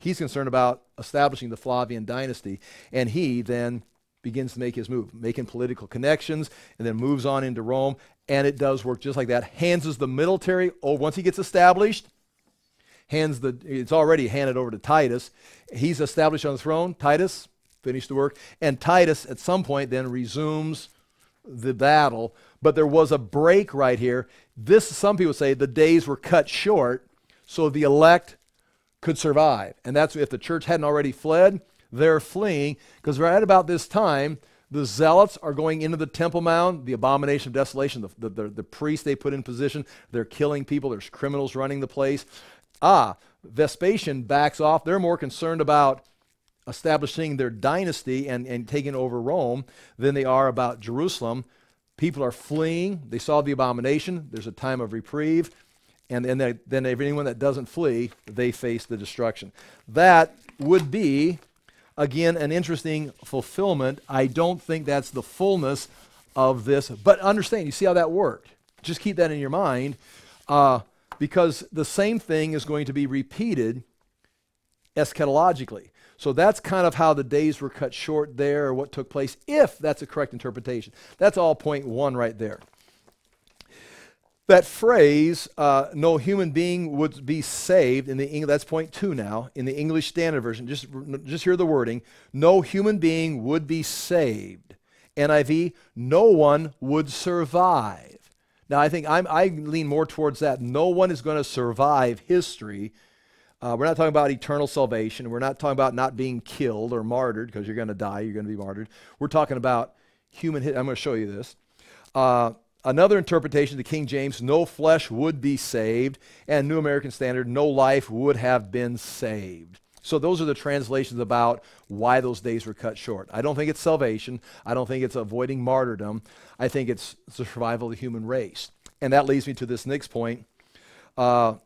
He's concerned about establishing the Flavian dynasty, and he then begins to make his move, making political connections, and then moves on into Rome, and it does work just like that. Hands the military, oh, once he gets established, hands the, it's already handed over to Titus. He's established on the throne, Titus finished the work, and Titus at some point then resumes the battle, but there was a break right here. This, some people say, the days were cut short so the elect could survive. And that's if the church hadn't already fled, they're fleeing, because right about this time, the zealots are going into the Temple Mount, the abomination of desolation, the, the, the, the priests they put in position, they're killing people, there's criminals running the place. Ah, Vespasian backs off. They're more concerned about establishing their dynasty and, and taking over Rome than they are about Jerusalem. People are fleeing. They saw the abomination. There's a time of reprieve. And, and they, then if anyone that doesn't flee, they face the destruction. That would be, again, an interesting fulfillment. I don't think that's the fullness of this. But understand, you see how that worked. Just keep that in your mind. Uh, because the same thing is going to be repeated eschatologically. So that's kind of how the days were cut short there, or what took place, if that's a correct interpretation. That's all point one right there. That phrase, uh, no human being would be saved, in the Eng- that's point two now, in the English Standard Version. Just, just hear the wording. No human being would be saved. N I V, no one would survive. Now I think I'm, I lean more towards that. No one is going to survive history. Uh, we're not talking about eternal salvation. We're not talking about not being killed or martyred, because you're going to die, you're going to be martyred. We're talking about human history. I'm going to show you this. Uh, Another interpretation, the King James, no flesh would be saved, and New American Standard, no life would have been saved. So those are the translations about why those days were cut short. I don't think it's salvation. I don't think it's avoiding martyrdom. I think it's the survival of the human race. And that leads me to this next point. Uh,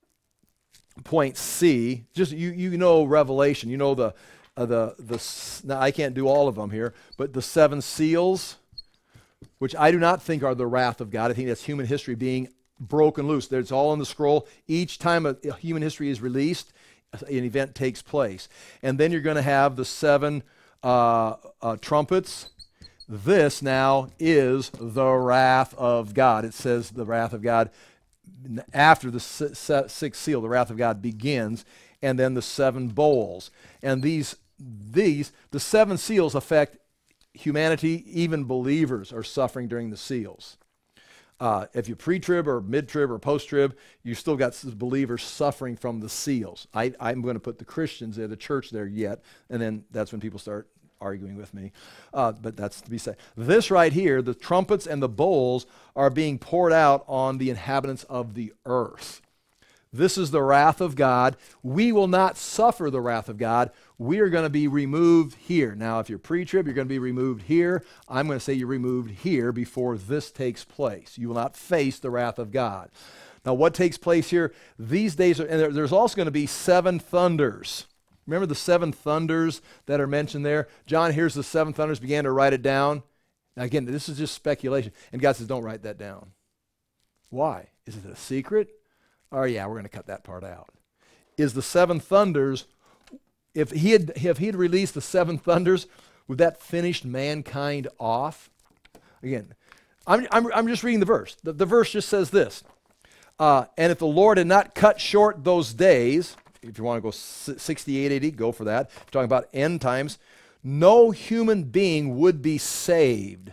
point C, just you you know Revelation. You know the, uh, the, the, now I can't do all of them here, but the seven seals, which I do not think are the wrath of God. I think that's human history being broken loose. It's all in the scroll. Each time a, a human history is released, an event takes place. And then you're going to have the seven uh, uh, trumpets. This now is the wrath of God. It says the wrath of God. After the sixth seal, the wrath of God begins, and then the seven bowls. And these, these, the seven seals affect humanity. Even believers are suffering during the seals. Uh, if you pre-trib or mid-trib or post-trib, you still got believers suffering from the seals. I, I'm going to put the Christians there, the church there yet, and then that's when people start arguing with me. Uh, but that's to be said. This right here, the trumpets and the bowls are being poured out on the inhabitants of the earth. This is the wrath of God. We will not suffer the wrath of God. We are going to be removed here. Now, if you're pre-trib, you're going to be removed here. I'm going to say you're removed here before this takes place. You will not face the wrath of God. Now, what takes place here? These days, are, and there, there's also going to be seven thunders. Remember the seven thunders that are mentioned there? John hears the seven thunders, began to write it down. Now, again, this is just speculation. And God says, don't write that down. Why? Is it a secret? Oh, yeah, we're going to cut that part out. Is the seven thunders, if he had if he had released the seven thunders, would that finished mankind off? Again, I'm, I'm, I'm just reading the verse. The, the verse just says this. Uh, and if the Lord had not cut short those days, if you want to go sixty-eight eighty, go for that. If you're talking about end times, no human being would be saved.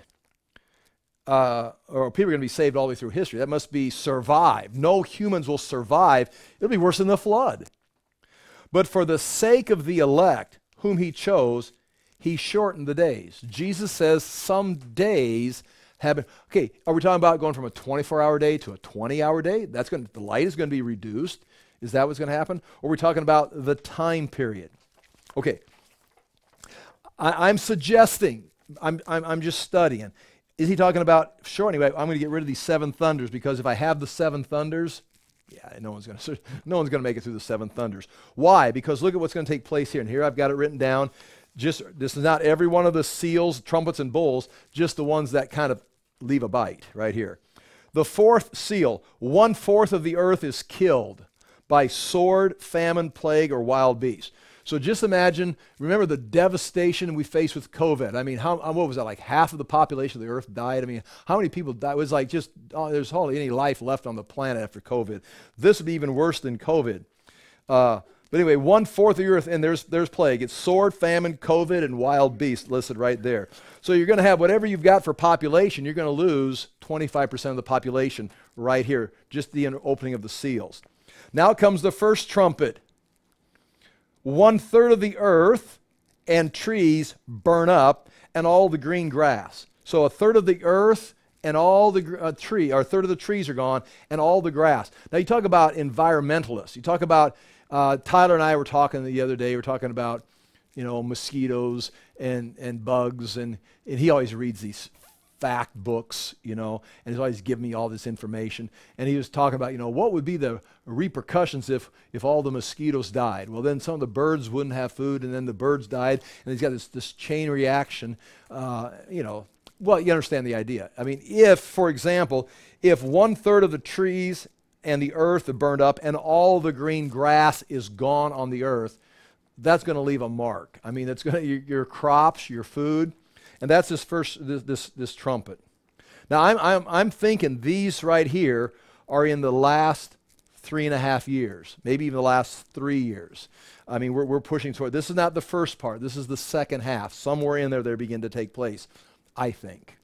Uh, or people are going to be saved all the way through history. That must be survive. No humans will survive. It'll be worse than the flood. But for the sake of the elect, whom he chose, he shortened the days. Jesus says some days have been, okay, are we talking about going from a twenty-four hour day to a twenty hour day? That's going to, the light is going to be reduced. Is that what's going to happen? Or are we talking about the time period? Okay, I, I'm suggesting, I'm, I'm, I'm just studying. Is he talking about, sure, anyway, I'm going to get rid of these seven thunders, because if I have the seven thunders, yeah, no one's going to no one's going to make it through the seven thunders. Why? Because look at what's going to take place here. And here I've got it written down. Just this is not every one of the seals, trumpets, and bowls, just the ones that kind of leave a bite right here. The fourth seal, one fourth of the earth is killed. by sword, famine, plague, or wild beast. So just imagine, remember the devastation we faced with COVID. I mean, how, what was that, like half of the population of the earth died? I mean, how many people died? It was like just, oh, there's hardly any life left on the planet after COVID. This would be even worse than COVID. Uh, but anyway, one-fourth of the earth, and there's, there's plague. It's sword, famine, COVID, and wild beast listed right there. So you're going to have whatever you've got for population, you're going to lose twenty-five percent of the population right here, just the opening of the seals. Now comes the first trumpet. One third of the earth and trees burn up, and all the green grass. So a third of the earth and all the uh, tree, or a third of the trees are gone, and all the grass. Now you talk about environmentalists. You talk about, uh, Tyler and I were talking the other day, we were talking about, you know, mosquitoes and, and bugs, and, and he always reads these fact books, you know, and he's always giving me all this information. And he was talking about, you know, what would be the repercussions if if all the mosquitoes died? Well, then some of the birds wouldn't have food, and then the birds died, and he's got this, this chain reaction, uh, you know. Well, you understand the idea. I mean, if, for example, if one third of the trees and the earth are burned up and all the green grass is gone on the earth, that's going to leave a mark. I mean, it's going to, your, your crops, your food. And that's this first, this, this, this trumpet. Now, I'm, I'm, I'm thinking these right here are in the last three and a half years, maybe even the last three years. I mean, we're, we're pushing toward, this is not the first part. This is the second half. Somewhere in there, they begin to take place, I think.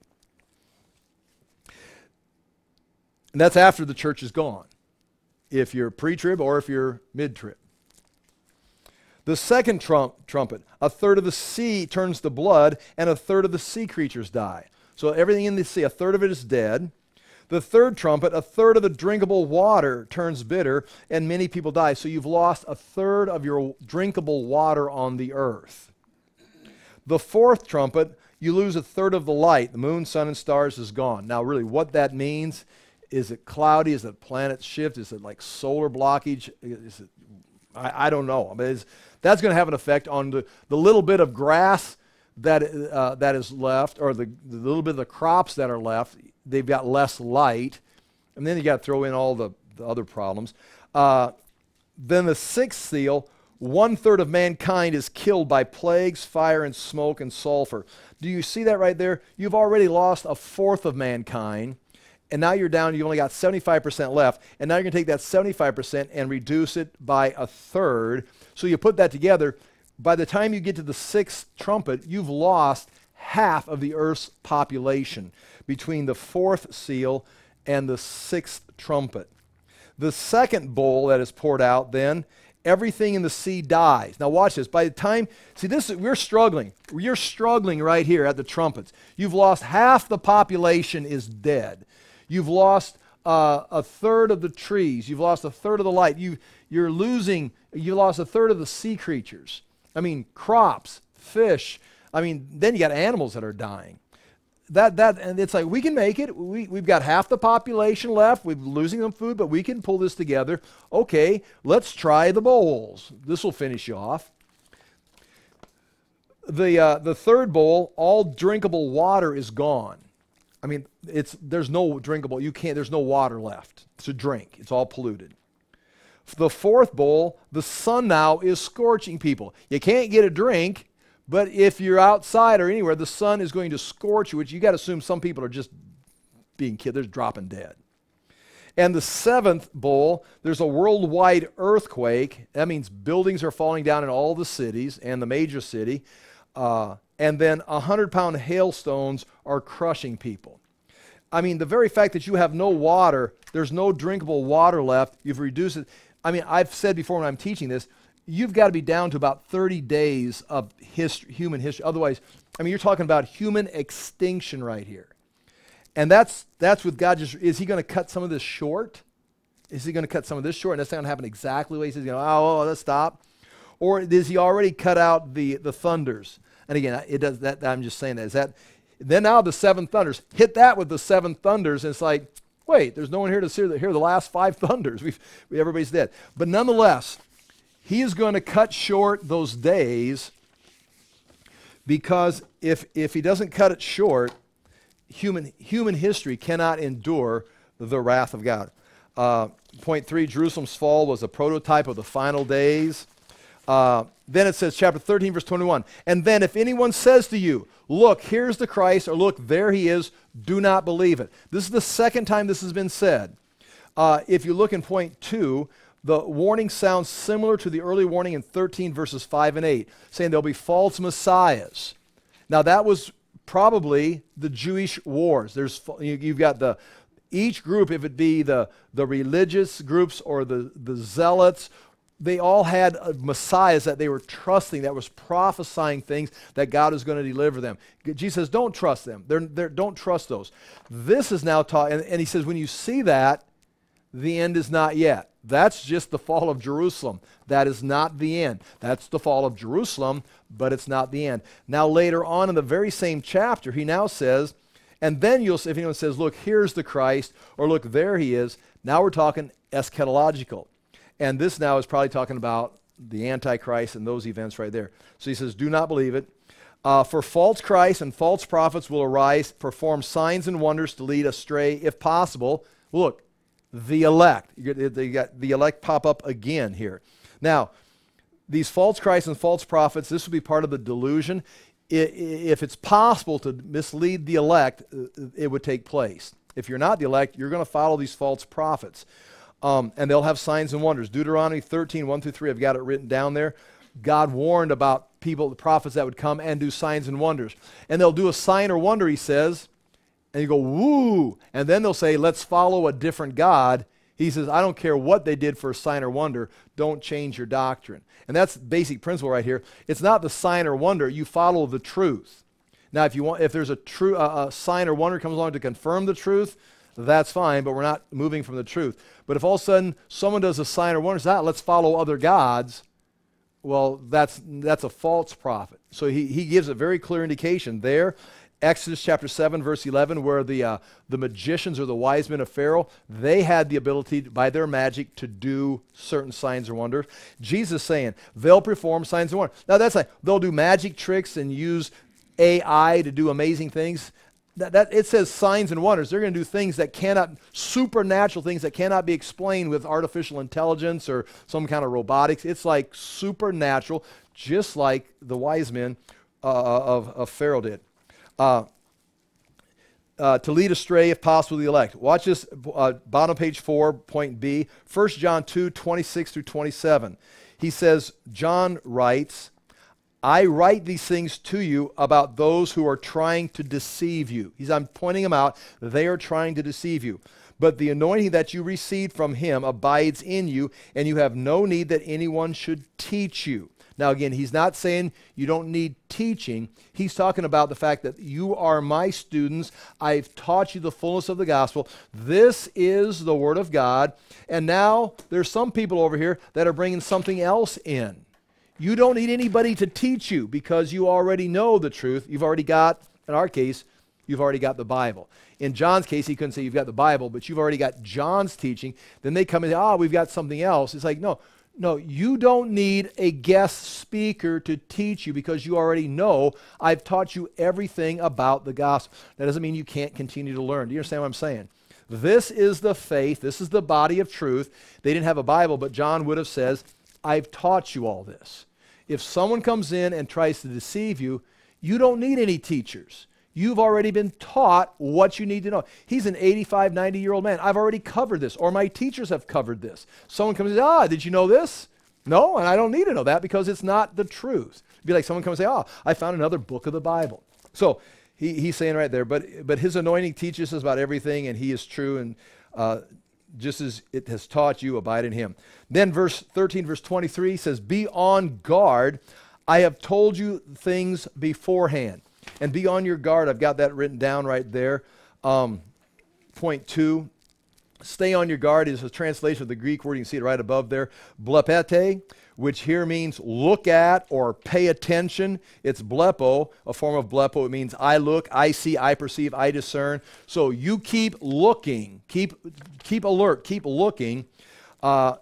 And that's after the church is gone, if you're pre-trib or if you're mid-trib. The second trump, trumpet, a third of the sea turns to blood, and a third of the sea creatures die. So everything in the sea, a third of it is dead. The third trumpet, a third of the drinkable water turns bitter, and many people die. So you've lost a third of your drinkable water on the earth. The fourth trumpet, you lose a third of the light. The moon, sun, and stars is gone. Now, really, what that means, is it cloudy? Is it planet shift? Is it like solar blockage? Is it, I, I don't know. I mean, it's, that's going to have an effect on the, the little bit of grass that, uh, that is left, or the, the little bit of the crops that are left. They've got less light. And then you got to throw in all the, the other problems. Uh, then the sixth seal, one third of mankind is killed by plagues, fire, and smoke, and sulfur. Do you see that right there? You've already lost a fourth of mankind. And now you're down, you only got seventy-five percent left. And now you're going to take that seventy-five percent and reduce it by a third. So you put that together. By the time you get to the sixth trumpet, you've lost half of the earth's population between the fourth seal and the sixth trumpet. The second bowl that is poured out, then, everything in the sea dies. Now watch this. By the time, see this, we're struggling. You're struggling right here at the trumpets. You've lost half the population is dead. You've lost uh, a third of the trees. You've lost a third of the light. You, you're losing, you lost a third of the sea creatures. I mean, crops, fish. I mean, then you got animals that are dying. That, that, and it's like, we can make it. We, we've got half the population left. We're losing them food, but we can pull this together. Okay, let's try the bowls. This will finish you off. The, uh, the third bowl, all drinkable water is gone. I mean, it's there's no drinkable, you can't, there's no water left to drink. It's all polluted. The fourth bowl, the sun now is scorching people. You can't get a drink, but if you're outside or anywhere, the sun is going to scorch you, which you got to assume some people are just being killed. They're dropping dead. And the seventh bowl, there's a worldwide earthquake. That means buildings are falling down in all the cities and the major city. Uh, and then a hundred-pound hailstones are crushing people. I mean, the very fact that you have no water, there's no drinkable water left, you've reduced it. I mean, I've said before when I'm teaching this, you've got to be down to about thirty days of history, human history. Otherwise, I mean, you're talking about human extinction right here. And that's that's with God. Just is he going to cut some of this short? Is he going to cut some of this short? And that's not going to happen exactly the way he says, you know, oh, oh, let's stop. Or does he already cut out the, the thunders? And again, it does that. I'm just saying that. Is that then now the seven thunders, hit that with the seven thunders, and it's like, wait, there's no one here to hear the, hear the last five thunders. We've, we, everybody's dead. But nonetheless, he is going to cut short those days, because if if he doesn't cut it short, human human history cannot endure the wrath of God. Uh, point three, Jerusalem's fall was a prototype of the final days. Uh, then it says, chapter thirteen, verse twenty-one, and then if anyone says to you, look, here's the Christ, or look, there he is, do not believe it. This is the second time this has been said. Uh, if you look in point two, the warning sounds similar to the early warning in thirteen, verses five and eight, saying there'll be false messiahs. Now that was probably the Jewish wars. There's you, you've got the each group, if it be the the religious groups or the the zealots, they all had uh, messiahs that they were trusting, that was prophesying things that God is going to deliver them. Jesus says, don't trust them. They're, they're, don't trust those. This is now taught, and, and he says, when you see that, the end is not yet. That's just the fall of Jerusalem. That is not the end. That's the fall of Jerusalem, but it's not the end. Now later on in the very same chapter, he now says, and then you'll see, if anyone says, look, here's the Christ, or look, there he is, now we're talking eschatological. And this now is probably talking about the Antichrist and those events right there. So he says, do not believe it. Uh, for false Christs and false prophets will arise, perform signs and wonders to lead astray, if possible. Look, the elect. You get, you got the elect pop up again here. Now, these false Christs and false prophets, this will be part of the delusion. I, if it's possible to mislead the elect, it would take place. If you're not the elect, you're going to follow these false prophets. Um, and they'll have signs and wonders. Deuteronomy thirteen, one through three, I've got it written down there. God warned about people, the prophets that would come and do signs and wonders. And they'll do a sign or wonder, he says, and you go, woo, and then they'll say, let's follow a different God. He says, I don't care what they did for a sign or wonder, don't change your doctrine. And that's the basic principle right here. It's not the sign or wonder, you follow the truth. Now, if you want, if there's a true uh, a sign or wonder comes along to confirm the truth, that's fine, but we're not moving from the truth. But if all of a sudden someone does a sign or wonder, ah, let's follow other gods, well, that's that's a false prophet. So he, he gives a very clear indication there. Exodus chapter seven, verse eleven, where the uh, the magicians or the wise men of Pharaoh, they had the ability to, by their magic to do certain signs or wonders. Jesus saying they'll perform signs and wonders. Now that's like they'll do magic tricks and use A I to do amazing things. That, that it says signs and wonders. They're going to do things that cannot, supernatural things that cannot be explained with artificial intelligence or some kind of robotics. It's like supernatural, just like the wise men uh, of, of Pharaoh did. Uh, uh, to lead astray, if possible, the elect. Watch this, uh, bottom page four, point B, First John two, twenty-six through twenty-seven. He says, John writes, I write these things to you about those who are trying to deceive you. He's, I'm pointing them out. They are trying to deceive you. But the anointing that you received from him abides in you, and you have no need that anyone should teach you. Now again, he's not saying you don't need teaching. He's talking about the fact that you are my students. I've taught you the fullness of the gospel. This is the word of God. And now there's some people over here that are bringing something else in. You don't need anybody to teach you because you already know the truth. You've already got, in our case, you've already got the Bible. In John's case, he couldn't say you've got the Bible, but you've already got John's teaching. Then they come and say, ah, we've got something else. It's like, no, no, you don't need a guest speaker to teach you because you already know I've taught you everything about the gospel. That doesn't mean you can't continue to learn. Do you understand what I'm saying? This is the faith. This is the body of truth. They didn't have a Bible, but John would have said, I've taught you all this. If someone comes in and tries to deceive you, you don't need any teachers. You've already been taught what you need to know. He's an eighty-five, ninety-year-old man. I've already covered this, or my teachers have covered this. Someone comes and says, ah, did you know this? No, and I don't need to know that because it's not the truth. It'd be like someone comes and say, oh, I found another book of the Bible. So he, he's saying right there, but, but his anointing teaches us about everything, and he is true, and uh, just as it has taught you, abide in him. Then verse thirteen, verse twenty-three says, be on guard. I have told you things beforehand. And be on your guard. I've got that written down right there. Um, point two, stay on your guard is a translation of the Greek word. You can see it right above there. Blepete, which here means look at or pay attention. It's blepo, a form of blepo. It means I look, I see, I perceive, I discern. So you keep looking, keep keep alert, keep looking. Uh,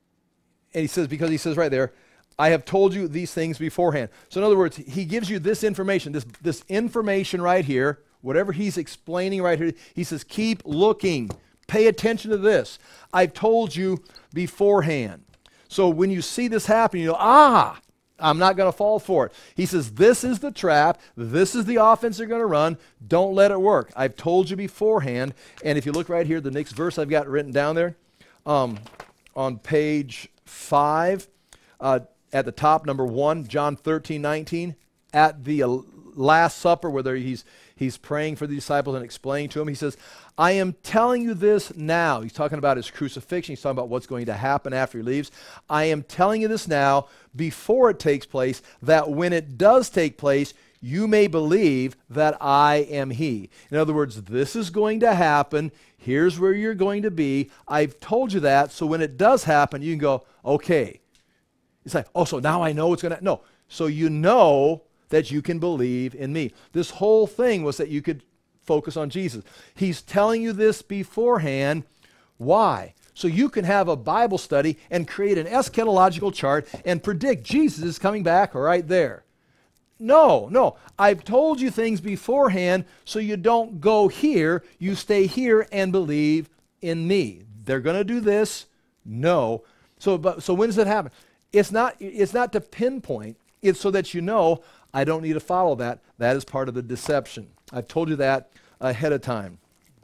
and he says, because he says right there, I have told you these things beforehand. So in other words, he gives you this information, this, this information right here, whatever he's explaining right here. He says, keep looking, pay attention to this. I've told you beforehand. So when you see this happen, you know, ah, I'm not going to fall for it. He says, this is the trap. This is the offense they're going to run. Don't let it work. I've told you beforehand. And if you look right here, the next verse I've got written down there, um, on page five, uh, at the top, number one, John thirteen nineteen, at the uh, Last Supper, where he's, he's praying for the disciples and explaining to them, he says, I am telling you this now. He's talking about his crucifixion. He's talking about what's going to happen after he leaves. I am telling you this now before it takes place, that when it does take place, you may believe that I am he. In other words, this is going to happen. Here's where you're going to be. I've told you that, so when it does happen, you can go, okay. It's like, oh, so now I know it's going to, no. So you know that you can believe in me. This whole thing was that you could focus on Jesus. He's telling you this beforehand. Why? So you can have a Bible study and create an eschatological chart and predict Jesus is coming back right there. No, no. I've told you things beforehand so you don't go here. You stay here and believe in me. They're going to do this. No. So, but, so when does it happen? It's not, it's not to pinpoint. It's so that you know, I don't need to follow that. That is part of the deception. I've told you that ahead of time.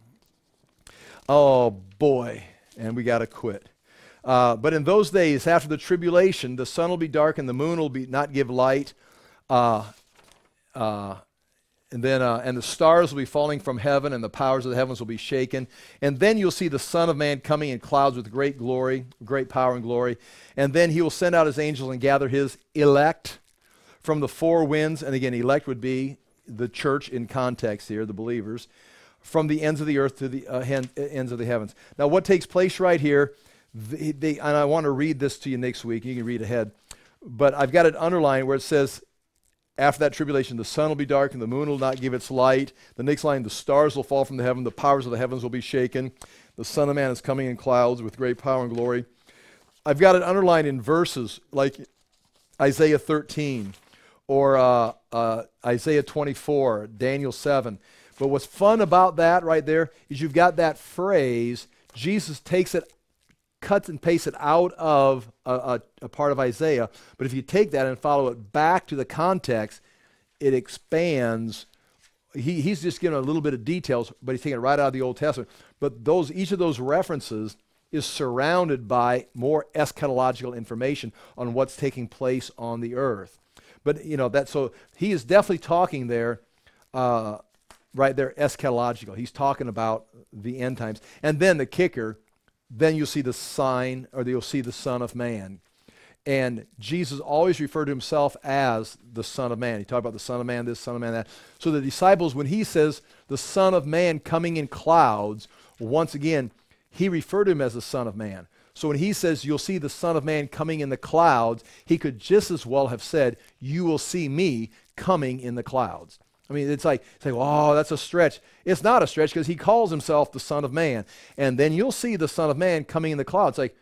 Oh, boy. And we got to quit. Uh, but in those days, after the tribulation, the sun will be dark and the moon will be not give light. Uh, uh, and then uh, and the stars will be falling from heaven, and the powers of the heavens will be shaken. And then you'll see the Son of Man coming in clouds with great glory, great power and glory. And then he will send out his angels and gather his elect from the four winds. And again, elect would be the church in context here, the believers, from the ends of the earth to the uh, hen- ends of the heavens. Now, what takes place right here, they, they, and I want to read this to you next week. You can read ahead. But I've got it underlined where it says, after that tribulation, the sun will be dark and the moon will not give its light. The next line, the stars will fall from the heaven. The powers of the heavens will be shaken. The Son of Man is coming in clouds with great power and glory. I've got it underlined in verses like Isaiah thirteen or uh, uh, Isaiah twenty-four, Daniel seven. But what's fun about that right there is you've got that phrase, Jesus takes it, cuts and pastes it out of a, a, a part of Isaiah. But if you take that and follow it back to the context, it expands. He, he's just giving a little bit of details, but he's taking it right out of the Old Testament. But those, each of those references is surrounded by more eschatological information on what's taking place on the earth. But, you know, that, so he is definitely talking there, uh, right there, eschatological. He's talking about the end times. And then the kicker, then you'll see the sign, or you'll see the Son of Man. And Jesus always referred to himself as the Son of Man. He talked about the Son of Man, this, Son of Man, that. So the disciples, when he says the Son of Man coming in clouds, once again, he referred to him as the Son of Man. So when he says you'll see the Son of Man coming in the clouds, he could just as well have said, you will see me coming in the clouds. I mean, it's like, it's like, oh, that's a stretch. It's not a stretch because he calls himself the Son of Man. And then you'll see the Son of Man coming in the clouds. It's like,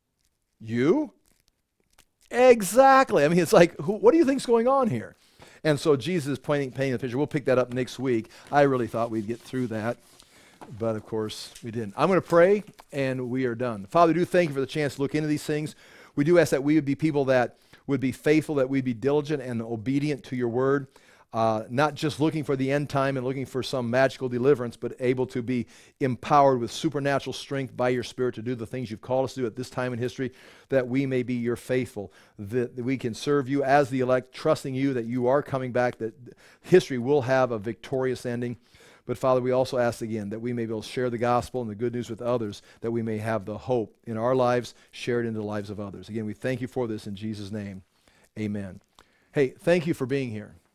you? Exactly. I mean, it's like, who, what do you think's going on here? And so Jesus is painting, painting the picture. We'll pick that up next week. I really thought we'd get through that, but of course we didn't. I'm going to pray, and we are done. Father, we do thank you for the chance to look into these things. We do ask that we would be people that would be faithful, that we'd be diligent and obedient to your word. Uh, not just looking for the end time and looking for some magical deliverance, but able to be empowered with supernatural strength by your Spirit to do the things you've called us to do at this time in history, that we may be your faithful, that, that we can serve you as the elect, trusting you that you are coming back, that history will have a victorious ending. But Father, we also ask again that we may be able to share the gospel and the good news with others, that we may have the hope in our lives shared into the lives of others. Again, we thank you for this in Jesus' name. Amen. Hey, thank you for being here.